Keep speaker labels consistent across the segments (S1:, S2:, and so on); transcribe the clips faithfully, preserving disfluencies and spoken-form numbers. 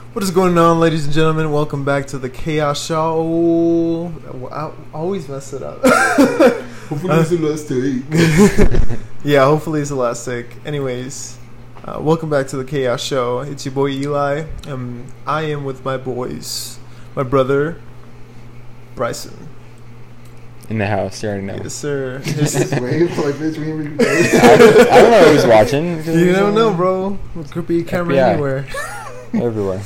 S1: What is going on, ladies and gentlemen? Welcome back to the Chaos Show. I always mess it up.
S2: Hopefully
S1: uh,
S2: it's the last take.
S1: Yeah, hopefully it's the last take. Anyways, uh, welcome back to the Chaos Show. It's your boy Eli. Um, I am with my boys. My brother, Bryson.
S3: In the house, you already know.
S1: Yes, sir.
S2: Wave like this.
S3: I, I don't know who's watching.
S1: You don't know, bro. It could be a camera
S3: F B I.
S1: anywhere.
S3: Everywhere.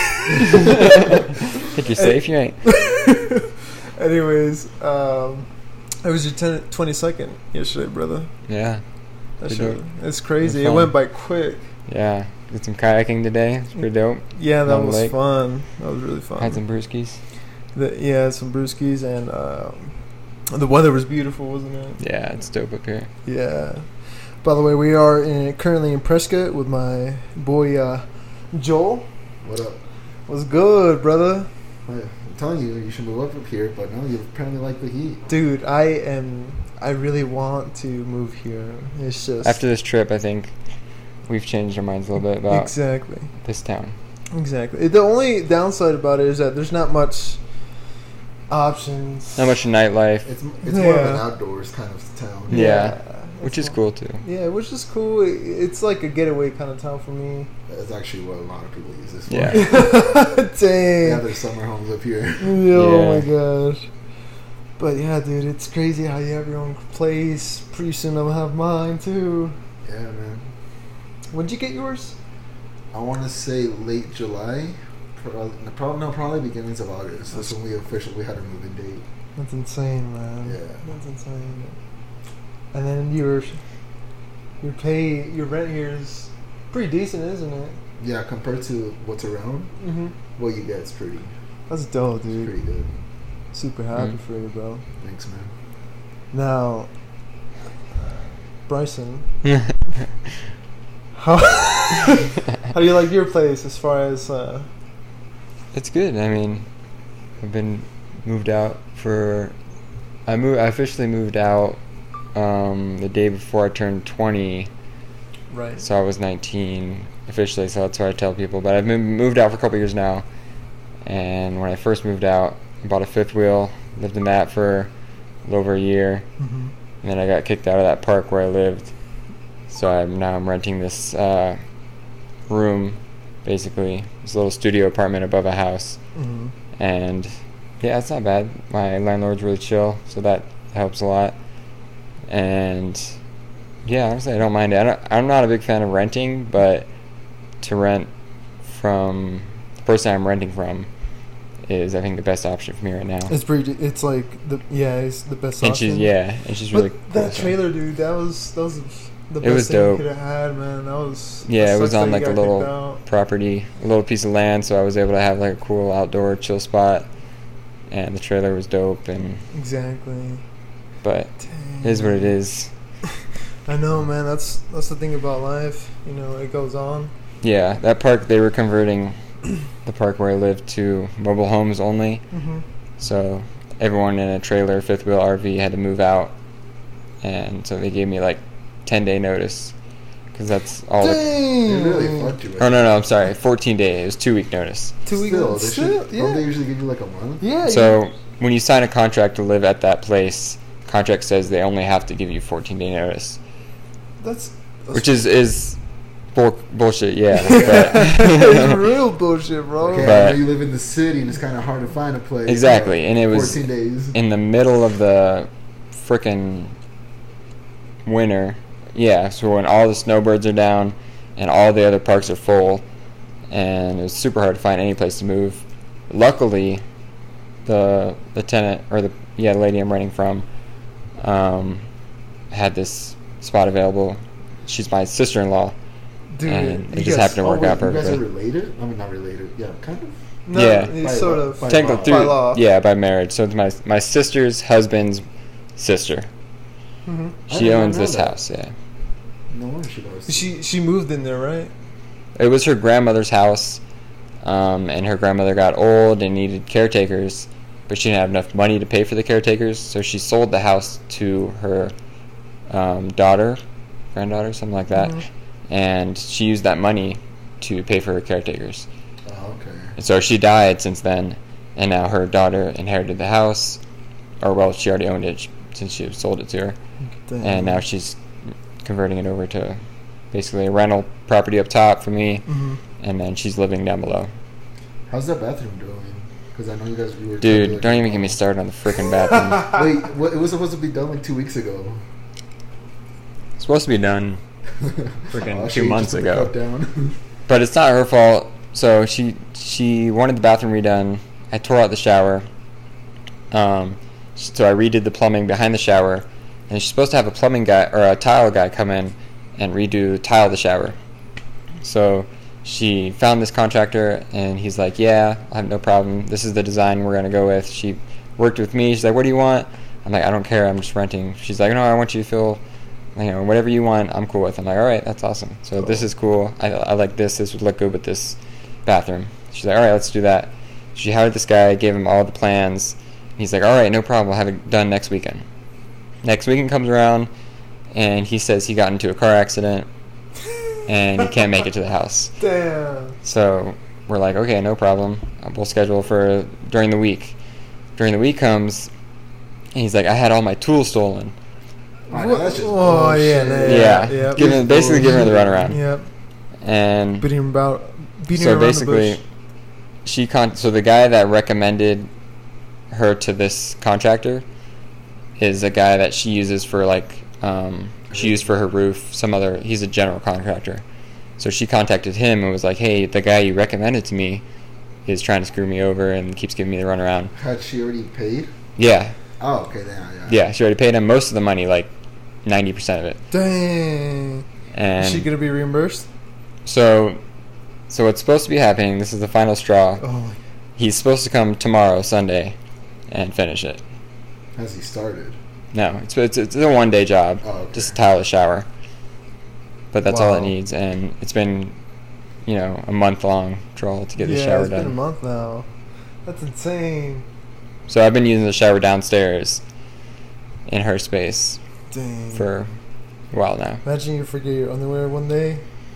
S3: Think you're safe? You ain't.
S1: Anyways, um, it was your ten, twenty-second yesterday, brother.
S3: Yeah.
S1: That
S3: Pretty
S1: shit,
S3: dope.
S1: it's crazy.
S3: It
S1: It
S3: was
S1: went
S3: fun.
S1: by quick.
S3: Yeah. Did some kayaking today. It's pretty dope.
S1: Yeah, that
S3: On the
S1: was
S3: lake.
S1: fun. That was really fun.
S3: Had some brewskis.
S1: The, yeah, some brewskis, and um, the weather was beautiful, wasn't it?
S3: Yeah, it's dope up here.
S1: Yeah. By the way, we are in, currently in Prescott with my boy uh, Joel.
S2: What up?
S1: What's good, brother?
S2: I'm telling you, you should move up up here, but no, you apparently like the heat.
S1: Dude, I am. I really want to move here. It's just
S3: After this trip, I think we've changed our minds a little bit about
S1: exactly,
S3: this town.
S1: exactly. The only downside about it is that there's not much options.
S3: Not much nightlife,
S2: It's it's more of an
S1: Yeah.
S2: outdoors kind of town.
S3: Yeah. which
S1: it's
S3: is
S1: not-
S3: cool too.
S1: Yeah, which is cool. It- It's like a getaway kind of town for me.
S2: That's actually what a lot of people use this for.
S3: Yeah.
S2: They have
S1: Dang.
S2: their summer homes up here.
S1: Oh my
S3: Yeah.
S1: gosh. But yeah, dude, it's crazy how you have your own place. Pretty soon I'll have mine too.
S2: Yeah, man.
S1: When'd you get yours?
S2: I want to say late July. Probably, probably no, probably beginnings of August. That's when we officially we had our moving date.
S1: That's insane, man.
S2: Yeah.
S1: That's insane. And then your your pay, your rent here is pretty decent, isn't it?
S2: Yeah, compared to what's around,
S1: Mm-hmm.
S2: what you get is pretty,
S1: That's dope,
S2: it's
S1: dude.
S2: pretty good.
S1: Super happy
S3: Mhm.
S1: for you, bro.
S2: Thanks, man.
S1: Now, Bryson, how how do you like your place as far as? Uh,
S3: It's good. I mean, I've been moved out for. I moved. I officially moved out um, the day before I turned twenty.
S1: right.
S3: So I was nineteen officially. So that's what I tell people. But I've been moved out for a couple years now. And when I first moved out, I bought a fifth wheel. Lived in that for a little over a year.
S1: Mm-hmm.
S3: And then I got kicked out of that park where I lived. So I'm now I'm renting this uh, room, basically this little studio apartment above a house.
S1: Mm-hmm.
S3: And yeah, it's not bad. My landlord's really chill, so that helps a lot. And yeah, honestly, I don't mind it. I don't, I'm not a big fan of renting, but to rent from the person I'm renting from is, I think, the best option for me right now.
S1: It's pretty. It's like the yeah, it's the best
S3: And
S1: option.
S3: she's yeah, and she's really
S1: But
S3: cool,
S1: that
S3: so.
S1: trailer, dude, that was that was the
S3: It
S1: best
S3: was
S1: thing
S3: dope.
S1: you could have had, man. That was
S3: Yeah,
S1: that
S3: it was
S1: sucks
S3: on
S1: that
S3: like
S1: you
S3: a
S1: got
S3: little
S1: kicked out.
S3: property, a little piece of land, so I was able to have like a cool outdoor chill spot. And the trailer was dope, and
S1: Exactly.
S3: but
S1: Dang.
S3: it is what it is.
S1: I know, man. That's that's the thing about life. You know, it goes on.
S3: Yeah, that park, they were converting the park where I lived to mobile homes only.
S1: Mm-hmm.
S3: So everyone in a trailer, fifth wheel R V had to move out. And so they gave me like ten day notice. Because that's all the...
S2: They really
S1: Dang.
S2: fucked you.
S3: Oh, no, no, I'm sorry. fourteen day. It was two week notice.
S1: Two weeks.
S2: Still, they
S1: Still,
S2: should,
S1: yeah.
S2: don't they usually give you like a month?
S1: yeah.
S3: So when you sign a contract to live at that place, contract says they only have to give you fourteen day notice.
S1: you, that's, that's
S3: Which is, is bull, bullshit, yeah.
S1: it's
S3: But
S1: real bullshit, bro.
S2: Okay, I
S3: But-
S2: know you live in the city and it's kind of hard to find a place.
S3: Exactly,
S2: but
S3: and it was
S2: fourteen days.
S3: in the middle of the frickin' winter. Yeah, so when all the snowbirds are down and all the other parks are full, and it was super hard to find any place to move. Luckily, the the tenant or the yeah the lady I'm renting from um, had this spot available. She's my sister-in-law,
S1: Dude,
S3: and
S1: you
S3: it just
S1: guys-
S3: happened to
S2: Oh,
S3: work
S2: wait,
S3: out
S2: you guys are
S3: perfectly.
S2: related? I mean, not related. Yeah, kind of.
S1: No,
S3: Yeah.
S1: it's
S2: By
S1: sort
S2: law.
S1: of.
S2: By
S3: Technically,
S2: law.
S3: through,
S1: By law.
S3: yeah, by marriage. So it's my my sister's husband's sister.
S1: Mm-hmm.
S2: I
S3: She
S2: did not
S3: owns
S2: know
S3: this
S2: that.
S3: house. Yeah.
S2: No wonder she knows.
S1: She she moved in there, right?
S3: It was her grandmother's house, um, and her grandmother got old and needed caretakers, but she didn't have enough money to pay for the caretakers, so she sold the house to her um, daughter, granddaughter, something like that,
S1: Mhm.
S3: and she used that money to pay for her caretakers.
S2: Oh, okay.
S3: And so she died since then, and now her daughter inherited the house, or well, she already owned it since she sold it to her,
S1: Damn.
S3: and now she's converting it over to basically a rental property up top for me,
S1: Mhm.
S3: and then she's living down below.
S2: How's that bathroom doing? Because I know you guys we were.
S3: Dude,
S2: like,
S3: don't even get me started on the freaking bathroom.
S2: Wait, what, it was supposed to be done like two weeks ago.
S3: It's supposed to be done freaking
S2: Oh,
S3: two
S2: she
S3: months
S2: just put the
S3: ago.
S2: cup down.
S3: But it's not her fault. So she she wanted the bathroom redone. I tore out the shower. Um, so I redid the plumbing behind the shower, and she's supposed to have a plumbing guy or a tile guy come in and redo tile the shower. So she found this contractor, and he's like, "Yeah, I have no problem. This is the design we're gonna go with." She worked with me. She's like, "What do you want?" I'm like, "I don't care. I'm just renting." She's like, "No, I want you to feel, you know, whatever you want. I'm cool with." I'm like, "All right, that's awesome. So this is cool. I I like this. This would look good with this bathroom." She's like, "All right, let's do that." She hired this guy, gave him all the plans. He's like, "All right, no problem. We'll have it done next weekend." Next weekend comes around, and he says he got into a car accident, and he can't make it to the house.
S1: Damn.
S3: So we're like, okay, no problem. We'll schedule for during the week. During the week comes, and he's like, I had all my tools stolen.
S2: I know, that's just
S1: Oh, yeah,
S2: bullshit.
S1: yeah.
S3: Yeah,
S1: yep.
S3: giving, basically giving her the runaround.
S1: Yep.
S3: And
S1: Beating him about. Beating
S3: so
S1: around
S3: basically,
S1: the bush.
S3: she con- so the guy that recommended her to this contractor is a guy that she uses for like um, she used for her roof. Some other he's a general contractor. So she contacted him and was like, "Hey, the guy you recommended to me is trying to screw me over and keeps giving me the runaround."
S2: Had she already paid?
S3: Yeah,
S2: Oh, okay, then yeah.
S3: yeah. She already paid him most of the money, like ninety percent of it.
S1: Dang.
S3: And
S1: Is she gonna be reimbursed?
S3: so, so what's supposed to be happening? This is the final straw.
S1: Oh.
S3: He's supposed to come tomorrow, Sunday, and finish it.
S2: Has he started?
S3: No, it's it's, it's a one day job,
S2: Oh, okay.
S3: just a tile, a shower. But that's all it
S1: Wow.
S3: needs, and it's been, you know, a month long draw to get the
S1: yeah,
S3: shower
S1: it's
S3: done.
S1: been a month now. That's insane.
S3: So I've been using the shower downstairs in her space
S1: Dang.
S3: for a while now.
S1: Imagine you forget your underwear one day.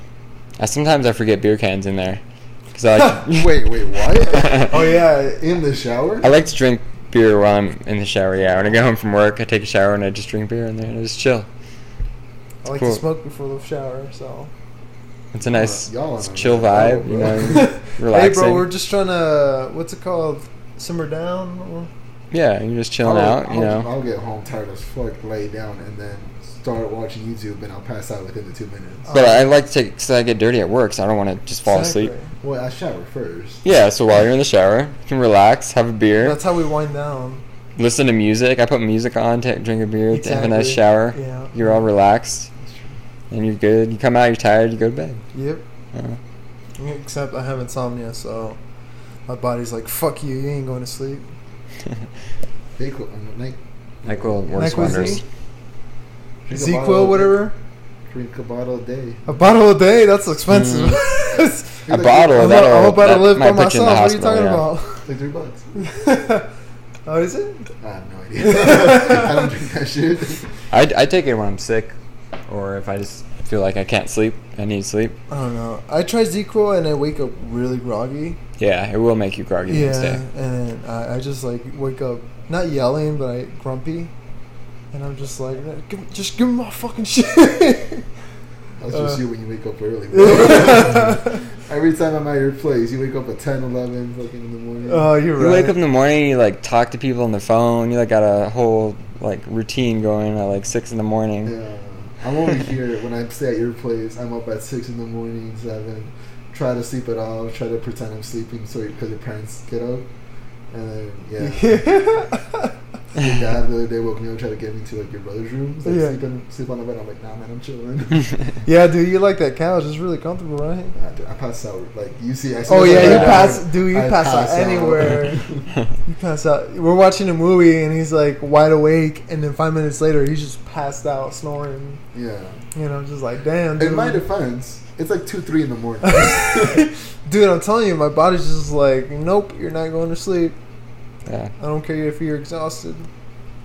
S3: I sometimes I forget beer cans in there because I like
S2: Wait, wait, what?
S1: Oh yeah.
S2: In the shower?
S3: I like to drink beer while I'm in the shower. Yeah, when I get home from work, I take a shower and I just drink beer in there and I just chill.
S1: I like
S3: cool.
S1: to smoke before the shower, so.
S3: It's a nice
S2: Y'all
S3: it's
S2: on a
S3: chill
S2: roll,
S3: vibe, you
S2: bro.
S3: know, relaxing.
S1: Hey, bro, we're just trying to. What's it called? Simmer down.
S3: Yeah, you're just chilling
S2: I'll,
S3: out, you
S2: I'll,
S3: know.
S2: I'll get home tired as fuck, lay down, and then start watching YouTube, and I'll pass out within the two minutes.
S3: But I like to take because I get dirty at work, so I don't want to just fall
S1: Exactly.
S3: asleep.
S2: Well, I shower first.
S3: Yeah, so while you're in the shower, you can relax, have a beer,
S1: That's how we wind down.
S3: listen to music. I put music on, take, drink a beer, have a nice
S1: Exactly.
S3: shower.
S1: Yeah.
S3: You're all relaxed,
S2: That's true.
S3: and you're good. You come out, you're tired, you go to bed.
S1: Yep.
S3: Uh,
S1: Except I have insomnia, so my body's like, "Fuck you, you ain't going to sleep."
S2: Hey, cool. Um, Nick,
S3: NyQuil works
S1: NyQuil
S3: wonders.
S1: Z?
S2: drink a
S1: ZQL,
S2: bottle-
S1: whatever.
S2: Drink a bottle a day.
S1: A bottle a day? That's expensive.
S3: Mm. A
S2: Like,
S3: bottle,
S1: I'm,
S3: that'll,
S1: I'm about
S3: that
S1: to live by
S3: might put you in
S1: myself.
S3: the
S1: What are you
S3: hospital,
S1: talking
S3: yeah.
S2: Like three bucks.
S1: about? Oh, is it?
S2: I have no idea. I don't drink that shit.
S3: I, I take it when I'm sick, or if I just feel like I can't sleep, I need sleep.
S1: I don't know. I try ZQL and I wake up really groggy.
S3: Yeah, it will make you groggy the next
S1: Yeah,
S3: day.
S1: and I, I just like wake up not yelling, but I grumpy, and I'm just like, give, just give me my fucking shit.
S2: That's just
S1: Uh,
S2: you when you wake up early, bro. Every time I'm at your place, you wake up at ten, eleven, fucking in the morning.
S1: Oh, you're
S3: You
S1: right.
S3: wake up in the morning, you like talk to people on the phone. You like got a whole like routine going at like six in the morning.
S2: Yeah. I'm only here when I stay at your place. I'm up at six in the morning, seven. Try to sleep it off. Try to pretend I'm sleeping so because your parents get up. And then, yeah. Your dad the other day woke me up, tried to get me to like your brother's room. He's like,
S1: Yeah.
S2: sleep, in, sleep on the bed. I'm like, nah, man, I'm chilling.
S1: Yeah, dude, you like that couch? It's really comfortable, right?
S2: Nah, dude, I pass out. Like, you see, I see
S1: Oh
S2: myself
S1: yeah, you
S2: right
S1: pass,
S2: now,
S1: dude. You
S2: I
S1: pass, out anywhere. You pass out. We're watching a movie and he's like wide awake, and then five minutes later he's just passed out, snoring.
S2: Yeah.
S1: You know, just like damn. Dude.
S2: In my defense, it's like two, three in the morning.
S1: Dude, I'm telling you, my body's just like, nope, you're not going to sleep.
S3: Yeah,
S1: I don't care if you're exhausted.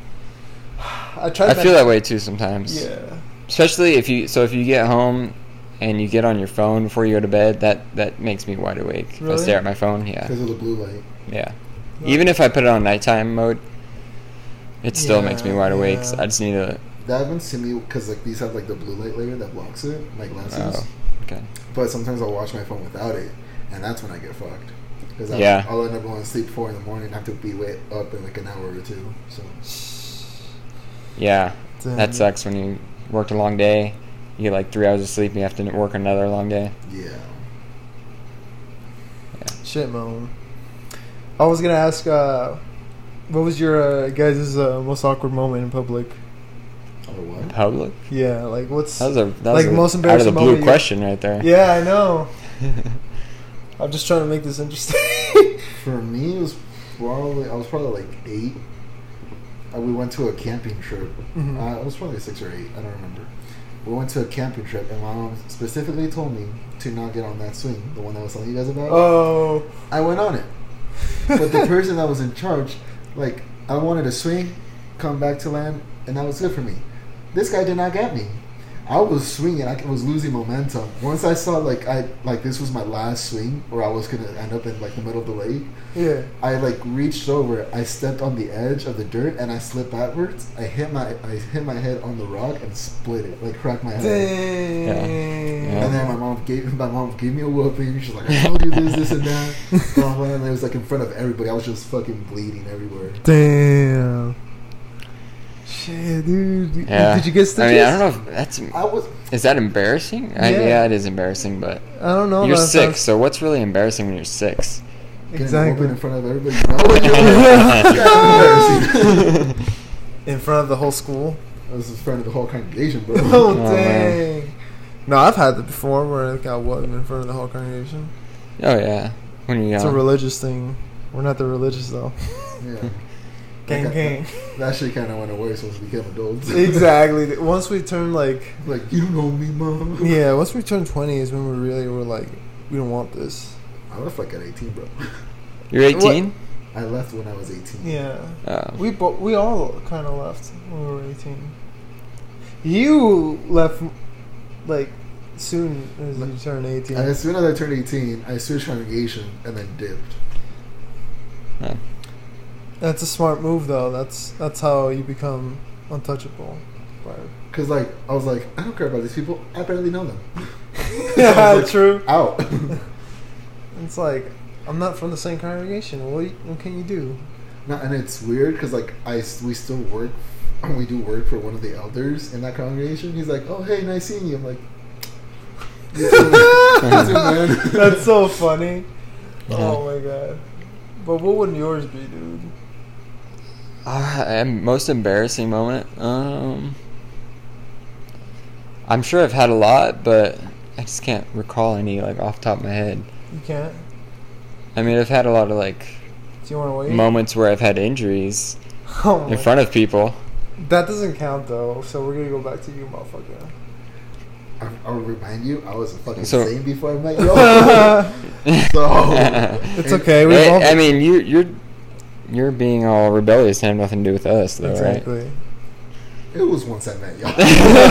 S1: I tried.
S3: I feel that way too sometimes.
S1: Yeah.
S3: Especially if you so if you get home and you get on your phone before you go to bed, that, that makes me wide awake. If
S1: Really?
S3: I stare at my phone, yeah.
S2: Because of the blue light.
S3: Yeah. Even if I put it on nighttime mode, it still
S1: Yeah,
S3: makes me wide awake. So
S1: yeah.
S3: I just need to...
S2: That happens to me because like these have like the blue light layer that blocks it, like lenses.
S3: Oh, okay.
S2: But sometimes I'll watch my phone without it, and that's when I get fucked. Because
S3: Yeah.
S2: I'll end up going to sleep four in the morning and have to be wait up in like an hour or two. So
S3: Yeah.
S1: Damn.
S3: That sucks when you worked a long day. You get like three hours of sleep and you have to work another long day.
S2: yeah.
S1: Shit, man. I was gonna ask, uh, what was your uh, guys' uh, most awkward moment in public?
S2: Oh what?
S3: In public?
S1: Yeah, like what's
S3: That was a that
S1: like
S3: was a
S1: most
S3: out of
S1: embarrassing
S3: the blue
S1: moment you-
S3: question right there.
S1: Yeah, I know. I'm just trying to make this interesting.
S2: For me, it was probably I was probably like eight. Uh, we went to a camping trip.
S1: Mhm.
S2: Uh, I was probably six or eight. I don't remember. We went to a camping trip, and my mom specifically told me to not get on that swing, the one I was telling you guys about.
S1: Oh.
S2: I went on it, but the person that was in charge, like, I wanted to swing, come back to land, and that was good for me. This guy did not get me. I was swinging. I was losing momentum. Once I saw like I like this was my last swing, or I was gonna end up in like the middle of the lake.
S1: Yeah.
S2: I like reached over. I stepped on the edge of the dirt, and I slipped backwards. I hit my I hit my head on the rock and split it, like cracked my head.
S1: Dang.
S3: Yeah.
S2: And then my mom gave my mom gave me a whooping. She's like, I told you this, this, and that. Blah, blah, and it was like in front of everybody. I was just fucking bleeding everywhere.
S1: Damn. Shit, dude.
S3: Yeah.
S1: Did you get stitches?
S3: I mean, I don't know if that's...
S2: I was
S3: Is that embarrassing? I,
S1: Yeah.
S3: yeah, it is embarrassing, but...
S1: I don't know.
S3: You're
S1: that
S3: six,
S1: sounds-
S3: so what's really embarrassing when you're six?
S2: getting
S1: Exactly.
S2: whooping in front of everybody. You know what you're embarrassing.
S1: In front of the whole school.
S2: I was in front of the whole congregation, bro.
S1: Oh,
S3: Oh, man.
S1: dang. No, I've had that before where I got whooped in front of the whole congregation.
S3: Oh, yeah. When you're
S1: It's a
S3: young.
S1: religious thing. We're not the religious, though.
S2: Yeah.
S1: Gang,
S2: Like,
S1: gang.
S2: That shit kind of went worse once we became adults.
S1: Exactly. Once we turn, like...
S2: Like, you don't know me, mom.
S1: Yeah, once we turn twenty is when we really were like, we don't want this.
S2: I left like at eighteen, bro.
S3: You're eighteen?
S2: I left when I was eighteen.
S1: Yeah.
S3: Oh.
S1: We bo- we all kind of left when we were eighteen. You left, like, soon as you turned eighteen.
S2: And as soon as I turned eighteen, I switched congregation and then dipped.
S3: Oh.
S1: That's a smart move, though. That's that's how you become untouchable. Right.
S2: Cause like I was like, I don't care about these people. I barely know them.
S1: Yeah,
S2: I was like,
S1: true.
S2: Out.
S1: It's like, I'm not from the same congregation. What, what can you do?
S2: No, and it's weird because like I we still work, we do work for one of the elders in that congregation. He's like, oh hey, nice seeing you. I'm like, you too, you too, man.
S1: That's so funny.
S3: Yeah.
S1: Oh my god. But what would yours be, dude?
S3: Uh, most embarrassing moment? Um, I'm sure I've had a lot, but I just can't recall any, like, off the top of my head.
S1: You can't?
S3: I mean, I've had a lot of, like,
S1: Do you want to wait?
S3: moments where I've had injuries
S1: Oh my
S3: in front of people.
S1: That doesn't count, though. So we're gonna go back to you, motherfucker.
S2: I, I'll remind you, I was fucking
S3: So-
S2: insane before I met you. So
S1: It's okay. We
S3: I,
S1: both.
S3: I mean, you, you're you're being all rebellious and have nothing to do with us, though, right?
S1: exactly.
S2: it was once I met y'all.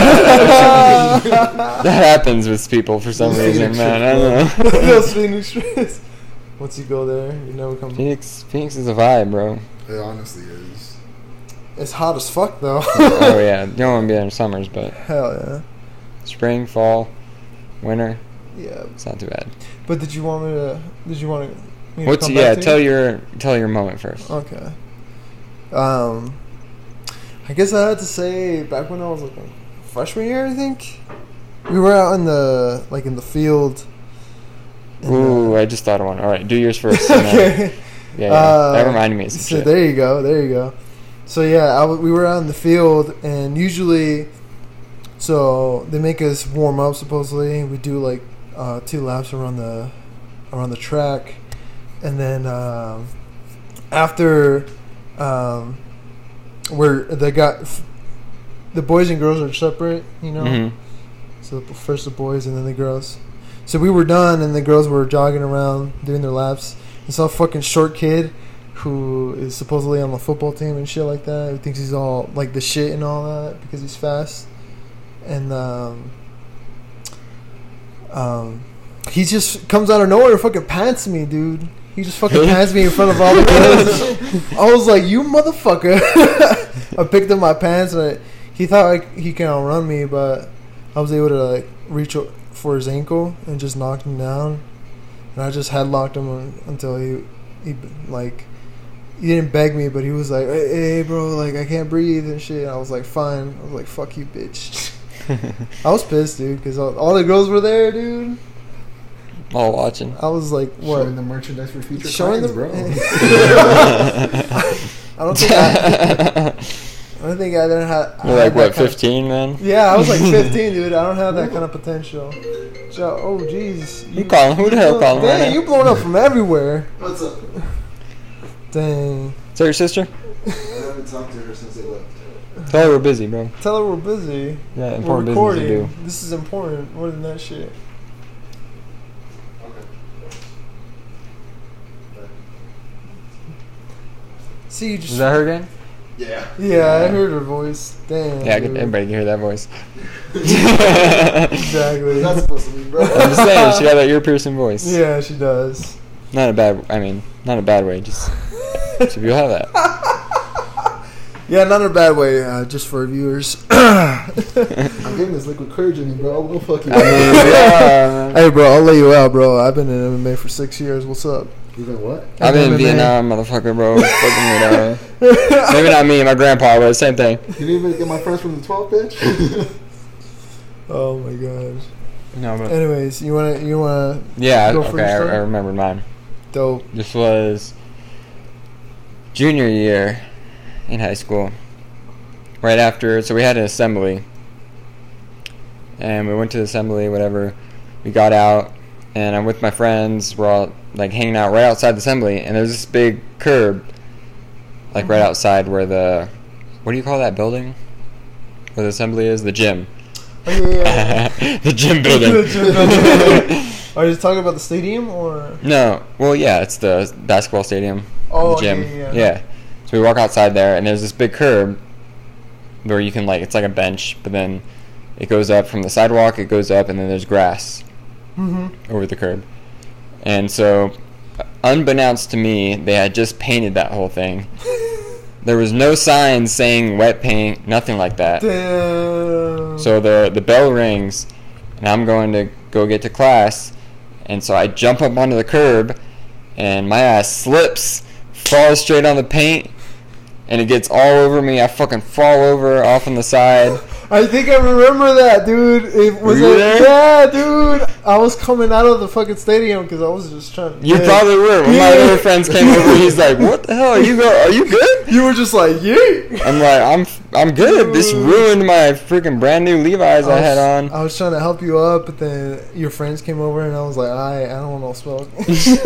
S3: That happens with people for some
S2: Those
S3: reason,
S2: Phoenix
S3: man. I
S2: trips,
S3: don't know.
S1: Those Phoenix trips. Once you go there, you never come.
S3: Phoenix, Phoenix is a vibe, bro.
S2: It honestly is.
S1: It's hot as fuck, though.
S3: Oh yeah, you don't want to be there in summers, but
S1: Hell yeah.
S3: spring, fall, winter,
S1: Yeah.
S3: it's not too bad.
S1: But did you want me to? Did you want to? Me to
S3: What's
S1: come
S3: yeah?
S1: back to
S3: Tell
S1: you?
S3: your tell your moment first.
S1: Okay. Um, I guess I had to say back when I was like a freshman year, I think we were out in the like in the field. and,
S3: Ooh,
S1: uh,
S3: I just thought of one. All right, do yours first. and then-
S1: okay.
S3: Yeah, yeah.
S1: Uh,
S3: that reminded me of some
S1: So
S3: shit.
S1: there you go, there you go. So yeah, I w- we were out in the field, and usually, so they make us warm up. Supposedly, we do like uh, two laps around the around the track, and then um, after um, where they got f- the boys and girls are separate, you know.
S3: Mhm.
S1: So first the boys and then the girls. So we were done, and the girls were jogging around doing their laps. And some fucking short kid who is supposedly on the football team and shit like that, who thinks he's all like the shit and all that because he's fast. And um, um, he just comes out of nowhere and fucking pants me, dude. He just fucking pants me in front of all the girls. I was like, you motherfucker. I picked up my pants and I, he thought like he can outrun me, but I was able to like reach for his ankle and just knocked him down. And I just headlocked him until he, he like, he didn't beg me, but he was like, hey, hey bro, like I can't breathe and shit. And I was like, fine. I was like, fuck you, bitch. I was pissed, dude, because all, all the girls were there, dude.
S3: All watching.
S1: I was like, what?
S2: Showing the merchandise for future
S1: Showing
S2: clients,
S1: the
S2: bro.
S1: I don't think I. I don't think I didn't have.
S3: You're like what, fifteen then?
S1: Yeah, I was like fifteen, dude. I don't have that kind of potential. So, oh, jeez.
S3: You calling? Who the hell calling?
S1: Dang,
S3: Right
S1: you blowing up from everywhere.
S2: What's up?
S1: Dang.
S3: Is that your sister?
S2: I haven't talked to her since they left.
S3: Tell her we're busy, bro.
S1: Tell her we're busy.
S3: Yeah,
S1: We're
S3: important business
S1: recording.
S3: to do.
S1: This is important more than that shit. See, you just.
S3: Is that her again?
S2: Yeah.
S1: Yeah, I heard her voice. Damn.
S3: Yeah, I
S1: dude.
S3: can, everybody can hear that voice.
S1: Exactly.
S2: That's supposed to be, bro.
S3: I'm just saying, she got that ear piercing voice.
S1: Yeah, she does.
S3: Not a bad. I mean, not a bad way. Just so you'll have that.
S1: Yeah, not in a bad way. Uh, just for viewers.
S2: I'm getting this liquid courage in me, bro. I'll fuck you.
S3: I mean, yeah.
S1: Hey, bro, I'll lay you out, bro. I've been in M M A for six years. What's up?
S2: You been what?
S3: I've been in
S1: M M A.
S3: Vietnam, motherfucker, bro. Fucking me down. Maybe not me, my grandpa was. Same thing.
S2: You didn't even get my friends from the twelfth, bitch?
S1: Oh my gosh.
S3: No, but
S1: Anyways, you wanna you wanna
S3: yeah,
S1: go
S3: okay,
S1: for your
S3: I,
S1: story?
S3: I remember mine.
S1: dope.
S3: This was junior year in high school. Right after, so we had an assembly, and we went to the assembly, whatever. We got out, and I'm with my friends. We're all like hanging out right outside the assembly, and there's this big curb, like right outside where the, what do you call that building? Where the assembly is? The gym.
S1: Oh, yeah, yeah.
S3: The gym building.
S1: The gym building. Are you talking about the stadium or?
S3: No, well, yeah, it's the basketball stadium.
S1: Oh,
S3: the gym.
S1: yeah, yeah, yeah.
S3: Yeah. So we walk outside there, and there's this big curb where you can, like, it's like a bench, but then it goes up from the sidewalk, it goes up, and then there's grass
S1: Mm-hmm.
S3: over the curb. And so, unbeknownst to me, they had just painted that whole thing. There was no signs saying wet paint, nothing like that.
S1: Damn.
S3: So the the bell rings, and I'm going to go get to class, and so I jump up onto the curb, and my ass slips, falls straight on the paint, and it gets all over me. I fucking fall over off on the side.
S1: I think I remember that, dude. It was
S3: Were you
S1: a,
S3: there?
S1: Yeah, dude. I was coming out of the fucking stadium because I was just trying.
S3: You
S1: yeah.
S3: probably were. When my
S1: Yeah.
S3: other friends came over, he's like, "What the hell? Are you go? Are you good?"
S1: You were just like, yeah.
S3: I'm like, "I'm I'm good." This ruined my freaking brand new Levi's I,
S1: was,
S3: had on.
S1: I was trying to help you up, but then your friends came over, and I was like, I, I don't want no smoke.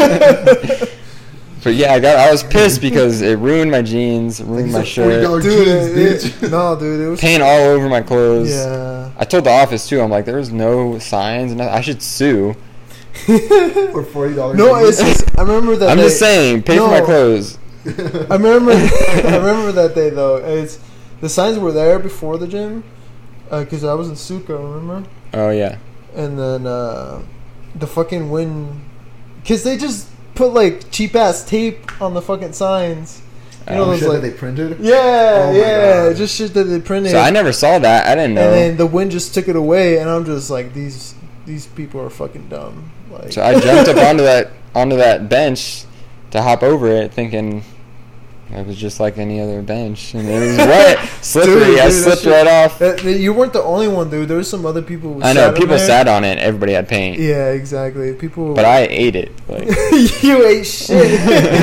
S3: But yeah, I got I was pissed because it ruined my jeans, ruined my shirt,
S1: dude,
S2: jeans,
S1: it,
S2: bitch.
S1: it, no, dude, it was.
S3: paint all over my clothes.
S1: Yeah.
S3: I told the office too. I'm like, there was no signs, and I should sue.
S2: For forty dollars.
S1: No, it's, it's. I remember that.
S3: I'm
S1: day.
S3: just saying, pay for my
S1: No.
S3: clothes.
S1: I remember. I remember that day though. It's the signs were there before the gym, because I was in Suka, remember?
S3: Oh yeah.
S1: And then uh, the fucking wind, because they just put like cheap ass tape on the fucking signs. You know
S2: Oh,
S1: those
S2: shit
S1: like
S2: that they printed?
S1: yeah,
S2: Oh my
S1: yeah,
S2: God.
S1: just shit that they printed.
S3: So I never saw that. I didn't know.
S1: And then the wind just took it away, and I'm just like, these these people are fucking dumb. Like,
S3: So I jumped up onto that onto that bench to hop over it, thinking it was just like any other bench, and it was wet, slippery.
S1: Dude,
S3: I
S1: dude, that
S3: slipped
S1: shit-
S3: right off.
S1: That- that- you weren't the only one, dude. There was some other people. Who
S3: I
S1: sat
S3: know
S1: in
S3: people
S1: there.
S3: sat on it. Everybody had paint,
S1: Yeah, exactly. People.
S3: but I ate it. Like,
S1: you ate shit.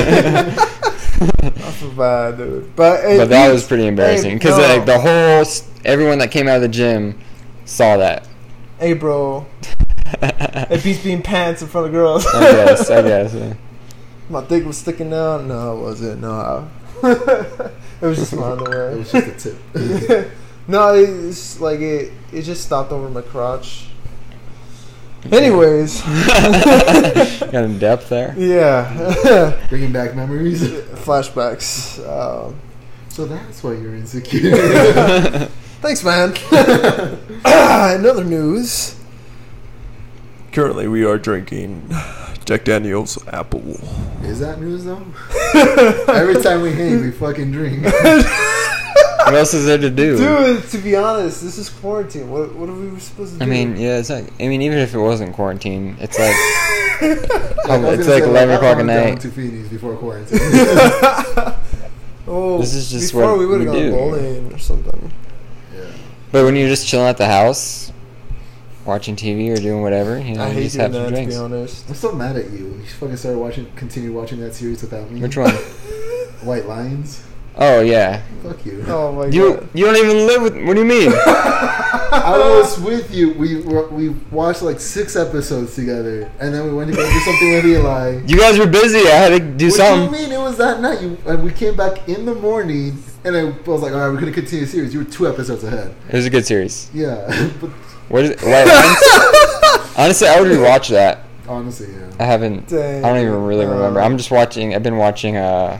S1: I feel bad, dude. But hey,
S3: but that
S1: you-
S3: was pretty embarrassing
S1: hey,
S3: because
S1: no.
S3: like the whole s- everyone that came out of the gym saw that.
S1: Hey, bro. It beats being pants in front of girls.
S3: I guess. I guess. Yeah.
S1: My dick was sticking out. No, it wasn't. No, it was just my
S2: It
S1: underwear.
S2: was just a tip.
S1: No, it's like it. It just stopped over my crotch. Anyways,
S3: Got in depth there.
S1: yeah,
S2: Bringing back memories.
S1: flashbacks. Um,
S2: So that's why you're insecure.
S1: thanks, man. In other news, Currently, we are drinking Jack Daniel's Apple.
S2: Is that news though? Every time we hang, we fucking drink.
S3: What else is there to do?
S1: Dude, to be honest, this is quarantine. What what are we supposed to do?
S3: I mean, yeah, it's like, I mean, even if it wasn't quarantine, it's like,
S2: I was
S3: it's
S2: gonna
S3: like
S2: say,
S3: eleven
S2: I
S3: o'clock at
S2: went down
S3: night.
S2: to Feeney's before quarantine.
S1: oh,
S3: This is just
S1: before
S3: what
S1: we would have
S3: we
S1: gone
S3: do.
S1: bowling or something.
S2: Yeah.
S3: But when you're just chilling at the house, watching T V or doing whatever, you know,
S1: I
S3: you
S1: hate
S3: just
S1: doing
S3: have some
S1: that, to
S3: drinks.
S1: be honest.
S2: I'm still mad at you. You fucking started watching, continue watching that series without me.
S3: Which one?
S2: White Lines.
S3: Oh yeah.
S2: Fuck you.
S1: Oh my
S3: You
S1: god.
S3: you don't even live with. What do you mean?
S2: I was with you. We were, we watched like six episodes together, and then we went to go do something with Eli.
S3: You guys were busy. I had to do
S2: What
S3: something.
S2: do you mean? It was that night. You, and we came back in the morning, and I was like, "All right, we're gonna continue the series." You were two episodes ahead.
S3: It was a good series.
S2: Yeah, but
S3: What is it? White Lines? Honestly, I would rewatch that.
S2: honestly, yeah.
S3: I haven't.
S1: Dang.
S3: I don't even really remember.
S1: Uh,
S3: I'm just watching. I've been watching uh,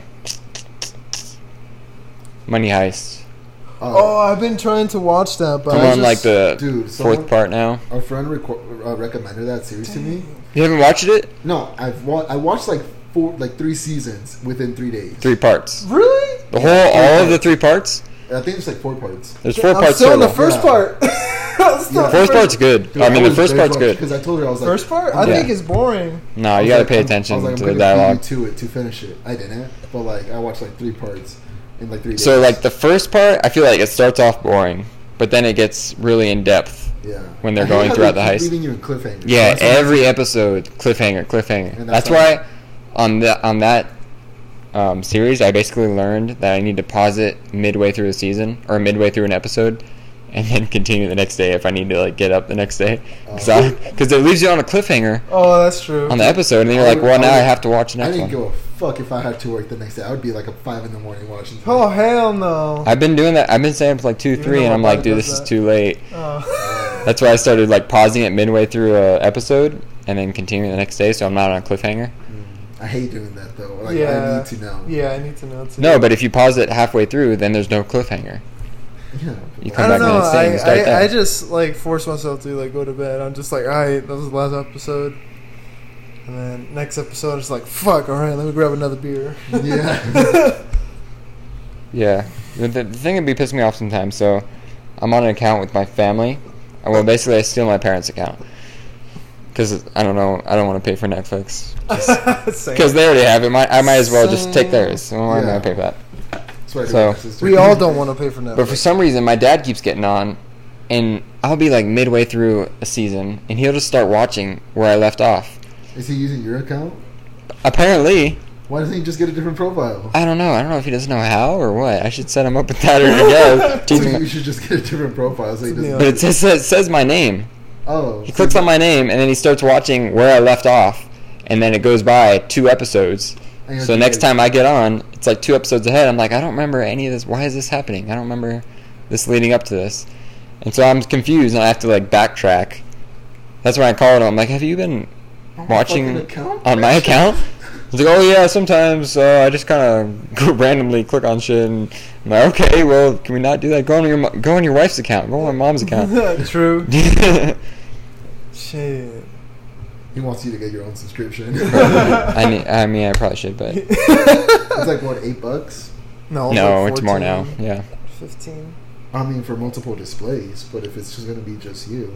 S3: Money Heist.
S1: Oh, I've been trying to watch that, but
S3: I'm
S1: I
S3: on
S1: just,
S3: like the
S2: dude,
S3: fourth
S2: someone-
S3: part now.
S2: Our friend reco- uh, recommended that series to me.
S3: You haven't watched it?
S2: No, I've wa- I watched like four, like three seasons within three days.
S3: Three parts.
S1: Really?
S3: The whole, all of the three parts.
S2: I think it's like four parts.
S3: There's four
S1: I'm
S3: parts
S1: still in
S3: total.
S1: the first
S2: Yeah.
S1: part. I'm still
S2: Yeah.
S1: in
S3: First
S1: the
S3: part's good.
S2: Dude,
S3: I mean, the
S2: was
S3: first
S2: binge
S3: part's
S2: watching
S3: good.
S2: because I told her I was like,
S1: First part? I
S3: Yeah.
S1: think it's boring.
S3: No,
S2: I
S3: you
S2: was
S3: gotta
S2: like,
S3: pay
S2: I'm-
S3: attention
S2: I was like,
S3: to
S2: I'm
S3: the
S2: gonna
S3: dialogue.
S2: beat you to it to finish it. I didn't, but like I watched like three parts in like three days.
S3: So like the first part, I feel like it starts off boring, but then it gets really in depth
S2: yeah,
S3: when they're
S2: I hate
S3: going
S2: how
S3: throughout
S2: they
S3: the
S2: keep
S3: heist.
S2: leaving you in cliffhangers.
S3: Yeah,
S2: That's what
S3: every episode cliffhanger, cliffhanger.
S2: And
S3: That's
S2: that's
S3: why on the on that um, series, I basically learned that I need to pause it midway through a season or midway through an episode, and then continue the next day if I need to like get up the next day, because
S2: Oh.
S3: it leaves you on a cliffhanger
S1: Oh, that's true.
S3: on the episode, and then you're
S2: I
S3: like,
S2: would-
S3: well,
S2: I
S3: now I
S2: would-
S3: have to watch the
S2: I
S3: next
S2: didn't
S3: one.
S2: give a fuck if I had to work the next day. I would be like at five in the morning watching.
S1: Oh, hell no.
S3: I've been doing that. I've been staying up to like two,
S1: Even
S3: three,
S1: though
S3: and
S1: my
S3: I'm like,
S1: body
S3: dude,
S1: does
S3: this is
S1: that.
S3: too late.
S1: Oh.
S3: That's why I started like pausing it midway through a episode and then continuing the next day, so I'm not on a cliffhanger.
S2: I hate doing that though. Like
S1: yeah.
S2: I need to know.
S1: Yeah, I need to know too.
S3: No, but if you pause it halfway through, then there's no cliffhanger.
S2: Yeah.
S3: You
S1: I
S3: come
S1: don't
S3: back
S1: know.
S3: the next day and
S1: I,
S3: you start
S1: I,
S3: there.
S1: I just like force myself to like go to bed. I'm just like, all right, that was the last episode. And then next episode, it's like, fuck, all right, let me grab another beer.
S2: Yeah.
S3: Yeah, the, the the thing that be pissing me off sometimes. So, I'm on an account with my family. Uh, Well, basically, I steal my parents' account because I don't know. I don't want to pay for Netflix
S1: Same.
S3: because they already have it. Might, I might as well just take theirs. So why am I
S2: Yeah.
S3: gonna pay for that?
S2: That's what I do
S3: So,
S2: with my sister.
S1: we all don't want to pay for Netflix.
S3: But for some reason, my dad keeps getting on, and I'll be like midway through a season, and he'll just start watching where I left off.
S2: Is he using your account?
S3: Apparently,
S2: Why doesn't he just get a different profile?
S3: I don't know. I don't know if he doesn't know how or what. I should set him up with that or yeah, teach
S2: So
S3: him.
S2: you should just get a different profile so he doesn't.
S3: But it says, it says my name.
S2: Oh.
S3: He clicks on my name, and then he starts watching where I left off, and then it goes by two episodes.
S2: And you're
S3: So
S2: like,
S3: next
S2: "Hey,
S3: time I get on, it's like two episodes ahead. I'm like, I don't remember any of this. Why is this happening? I don't remember this leading up to this. And so I'm confused, and I have to like backtrack. That's when I called him. I'm like, have you been
S2: on my
S3: watching
S2: fucking account?
S3: on my account? He's like, oh yeah, sometimes uh, I just kind of go randomly click on shit. And I'm like, okay, well, can we not do that? Go on your mo- go on your wife's account. Go on my mom's account.
S1: True. Shit.
S2: He wants you to get your own subscription.
S3: I mean, I mean, I probably should, but
S2: It's like what, eight bucks?
S1: No,
S3: no,
S1: like
S3: it's more now.
S1: fourteen,
S3: Yeah.
S1: fifteen.
S2: I mean, for multiple displays, but if it's just gonna be just you,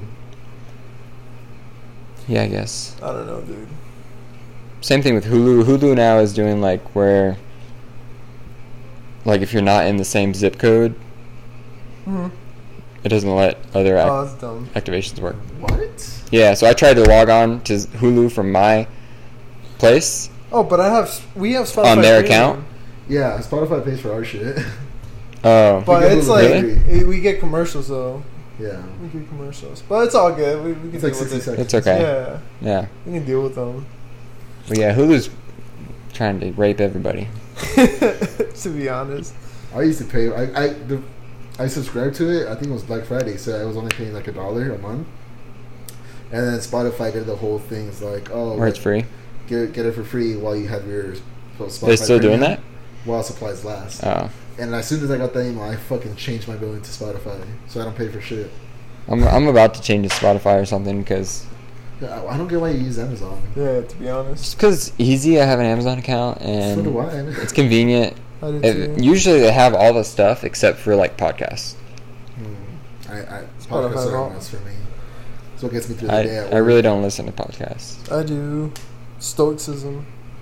S3: Yeah, I guess.
S1: I don't know, dude.
S3: Same thing with Hulu. Hulu now is doing like where, like if you're not in the same zip code,
S1: Mm-hmm.
S3: it doesn't let other ac-
S1: Oh, that's dumb.
S3: activations work.
S2: what?
S3: Yeah, so I tried to log on to Hulu from my place
S1: Oh, but I have we have Spotify
S3: on their
S1: Premium.
S3: account.
S2: Yeah, Spotify pays for our shit.
S3: Oh,
S1: But
S2: We get
S1: it's
S2: Hulu
S1: like
S2: Really?
S1: it- we get commercials though.
S2: yeah,
S1: We get commercials, but it's all good. We, we can
S2: it's
S1: deal
S2: like
S1: with
S2: sixty
S1: it.
S2: seconds.
S3: it's okay.
S1: Yeah,
S3: Yeah,
S1: we can deal with them.
S3: but yeah, Hulu's trying to rape everybody.
S1: To be honest,
S2: I used to pay. I I the, I subscribed to it. I think it was Black Friday, so I was only paying like a dollar a month. And then Spotify did the whole thing. It's like, oh,
S3: Where it's free.
S2: get get it for free while you have your Spotify.
S3: They're still doing
S2: Premium
S3: that.
S2: while supplies last.
S3: Oh,
S2: And as soon as I got that email, I fucking changed my billing to Spotify, so I don't pay for shit.
S3: I'm I'm about to change to Spotify or something because
S2: Yeah, I I don't get why you use Amazon.
S1: Yeah, to be honest,
S3: Just because it's easy. I have an Amazon account and
S2: So do I.
S3: it's convenient.
S1: I did
S3: It,
S1: too.
S3: usually they have all the stuff except for like podcasts.
S2: Hmm. I, I
S1: Spotify
S2: podcasts are
S1: don't.
S2: nuts for me. That's what gets me through the
S3: I,
S2: day at
S3: I
S2: work.
S3: really don't listen to podcasts.
S1: I do. Stoicism.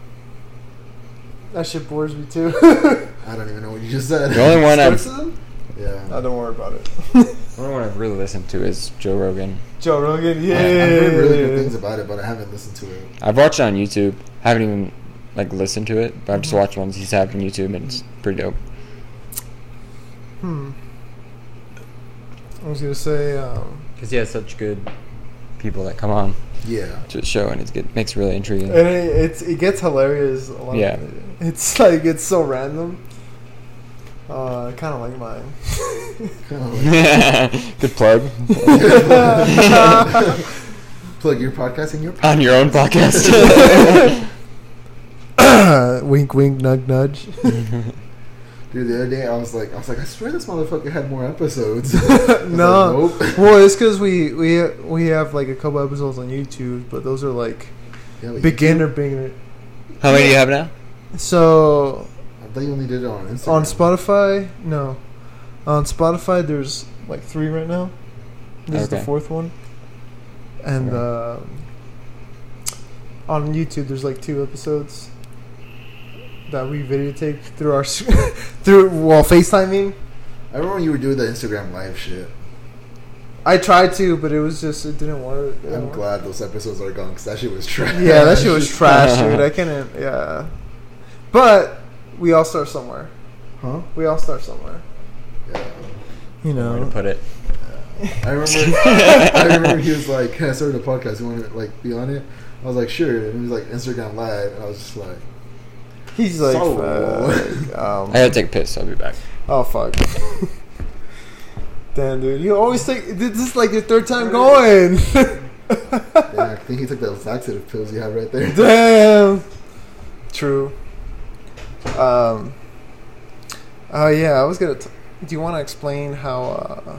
S1: That shit bores me too.
S2: I don't even know what you just said.
S3: The only one I've
S1: Stoicism?
S2: yeah.
S1: Oh, don't worry about it.
S3: the only one I've really listened to is Joe Rogan.
S1: Joe Rogan, yeah.
S2: I- I've heard really good things about it, but I haven't listened to it.
S3: I've watched it on YouTube. Haven't even like listened to it, but I've just watched ones he's had on YouTube, and it's pretty dope.
S1: Hmm. I was gonna say, um,
S3: Because he has such good people that come on
S2: Yeah.
S3: to the show, and it's good, makes it really intriguing.
S1: and it, it's it gets hilarious. A lot
S3: Yeah.
S1: of it. It's like it's so random. Uh, kind of like mine.
S3: Good plug
S2: Plug your podcast in your
S3: on your own podcast.
S1: Wink, wink, nudge, nudge.
S2: Dude, the other day I was like, I was like, I swear this motherfucker had more episodes. I was
S1: No,
S2: like, nope.
S1: well, it's because we we we have like a couple episodes on YouTube, but those are like
S2: Yeah, but
S1: beginner, beginner.
S3: How many do you have now?
S1: So
S2: I thought you only did it on Instagram.
S1: on Spotify, no, on Spotify there's like three right now. This is the
S3: Okay.
S1: fourth one, and
S3: Okay.
S1: um, on YouTube there's like two episodes that we videotaped through our s- through while FaceTiming.
S2: I remember when you were doing the Instagram live shit.
S1: I tried to, but it was just it didn't work. It didn't
S2: I'm
S1: work.
S2: glad those episodes are gone because that shit was trash.
S1: Yeah, that shit was trash, dude. I couldn't. Yeah, but we all start somewhere.
S2: Huh?
S1: We all start somewhere.
S2: Yeah.
S1: You
S3: Way to
S1: know.
S3: put it.
S2: I remember. I remember he was like, "Can I start a podcast? You want to like be on it?" I was like, "Sure." And he was like, "Instagram live," and I was just like,
S1: He's like,
S2: So-
S1: fuck, um,
S3: I gotta take a piss. I'll be back.
S1: oh fuck. Damn, dude, you always take this is like your third time going.
S2: "Yeah, I think he took those laxative pills you have right there."
S1: Damn. True. Um. Oh yeah, I was gonna. T- do you want to explain how uh,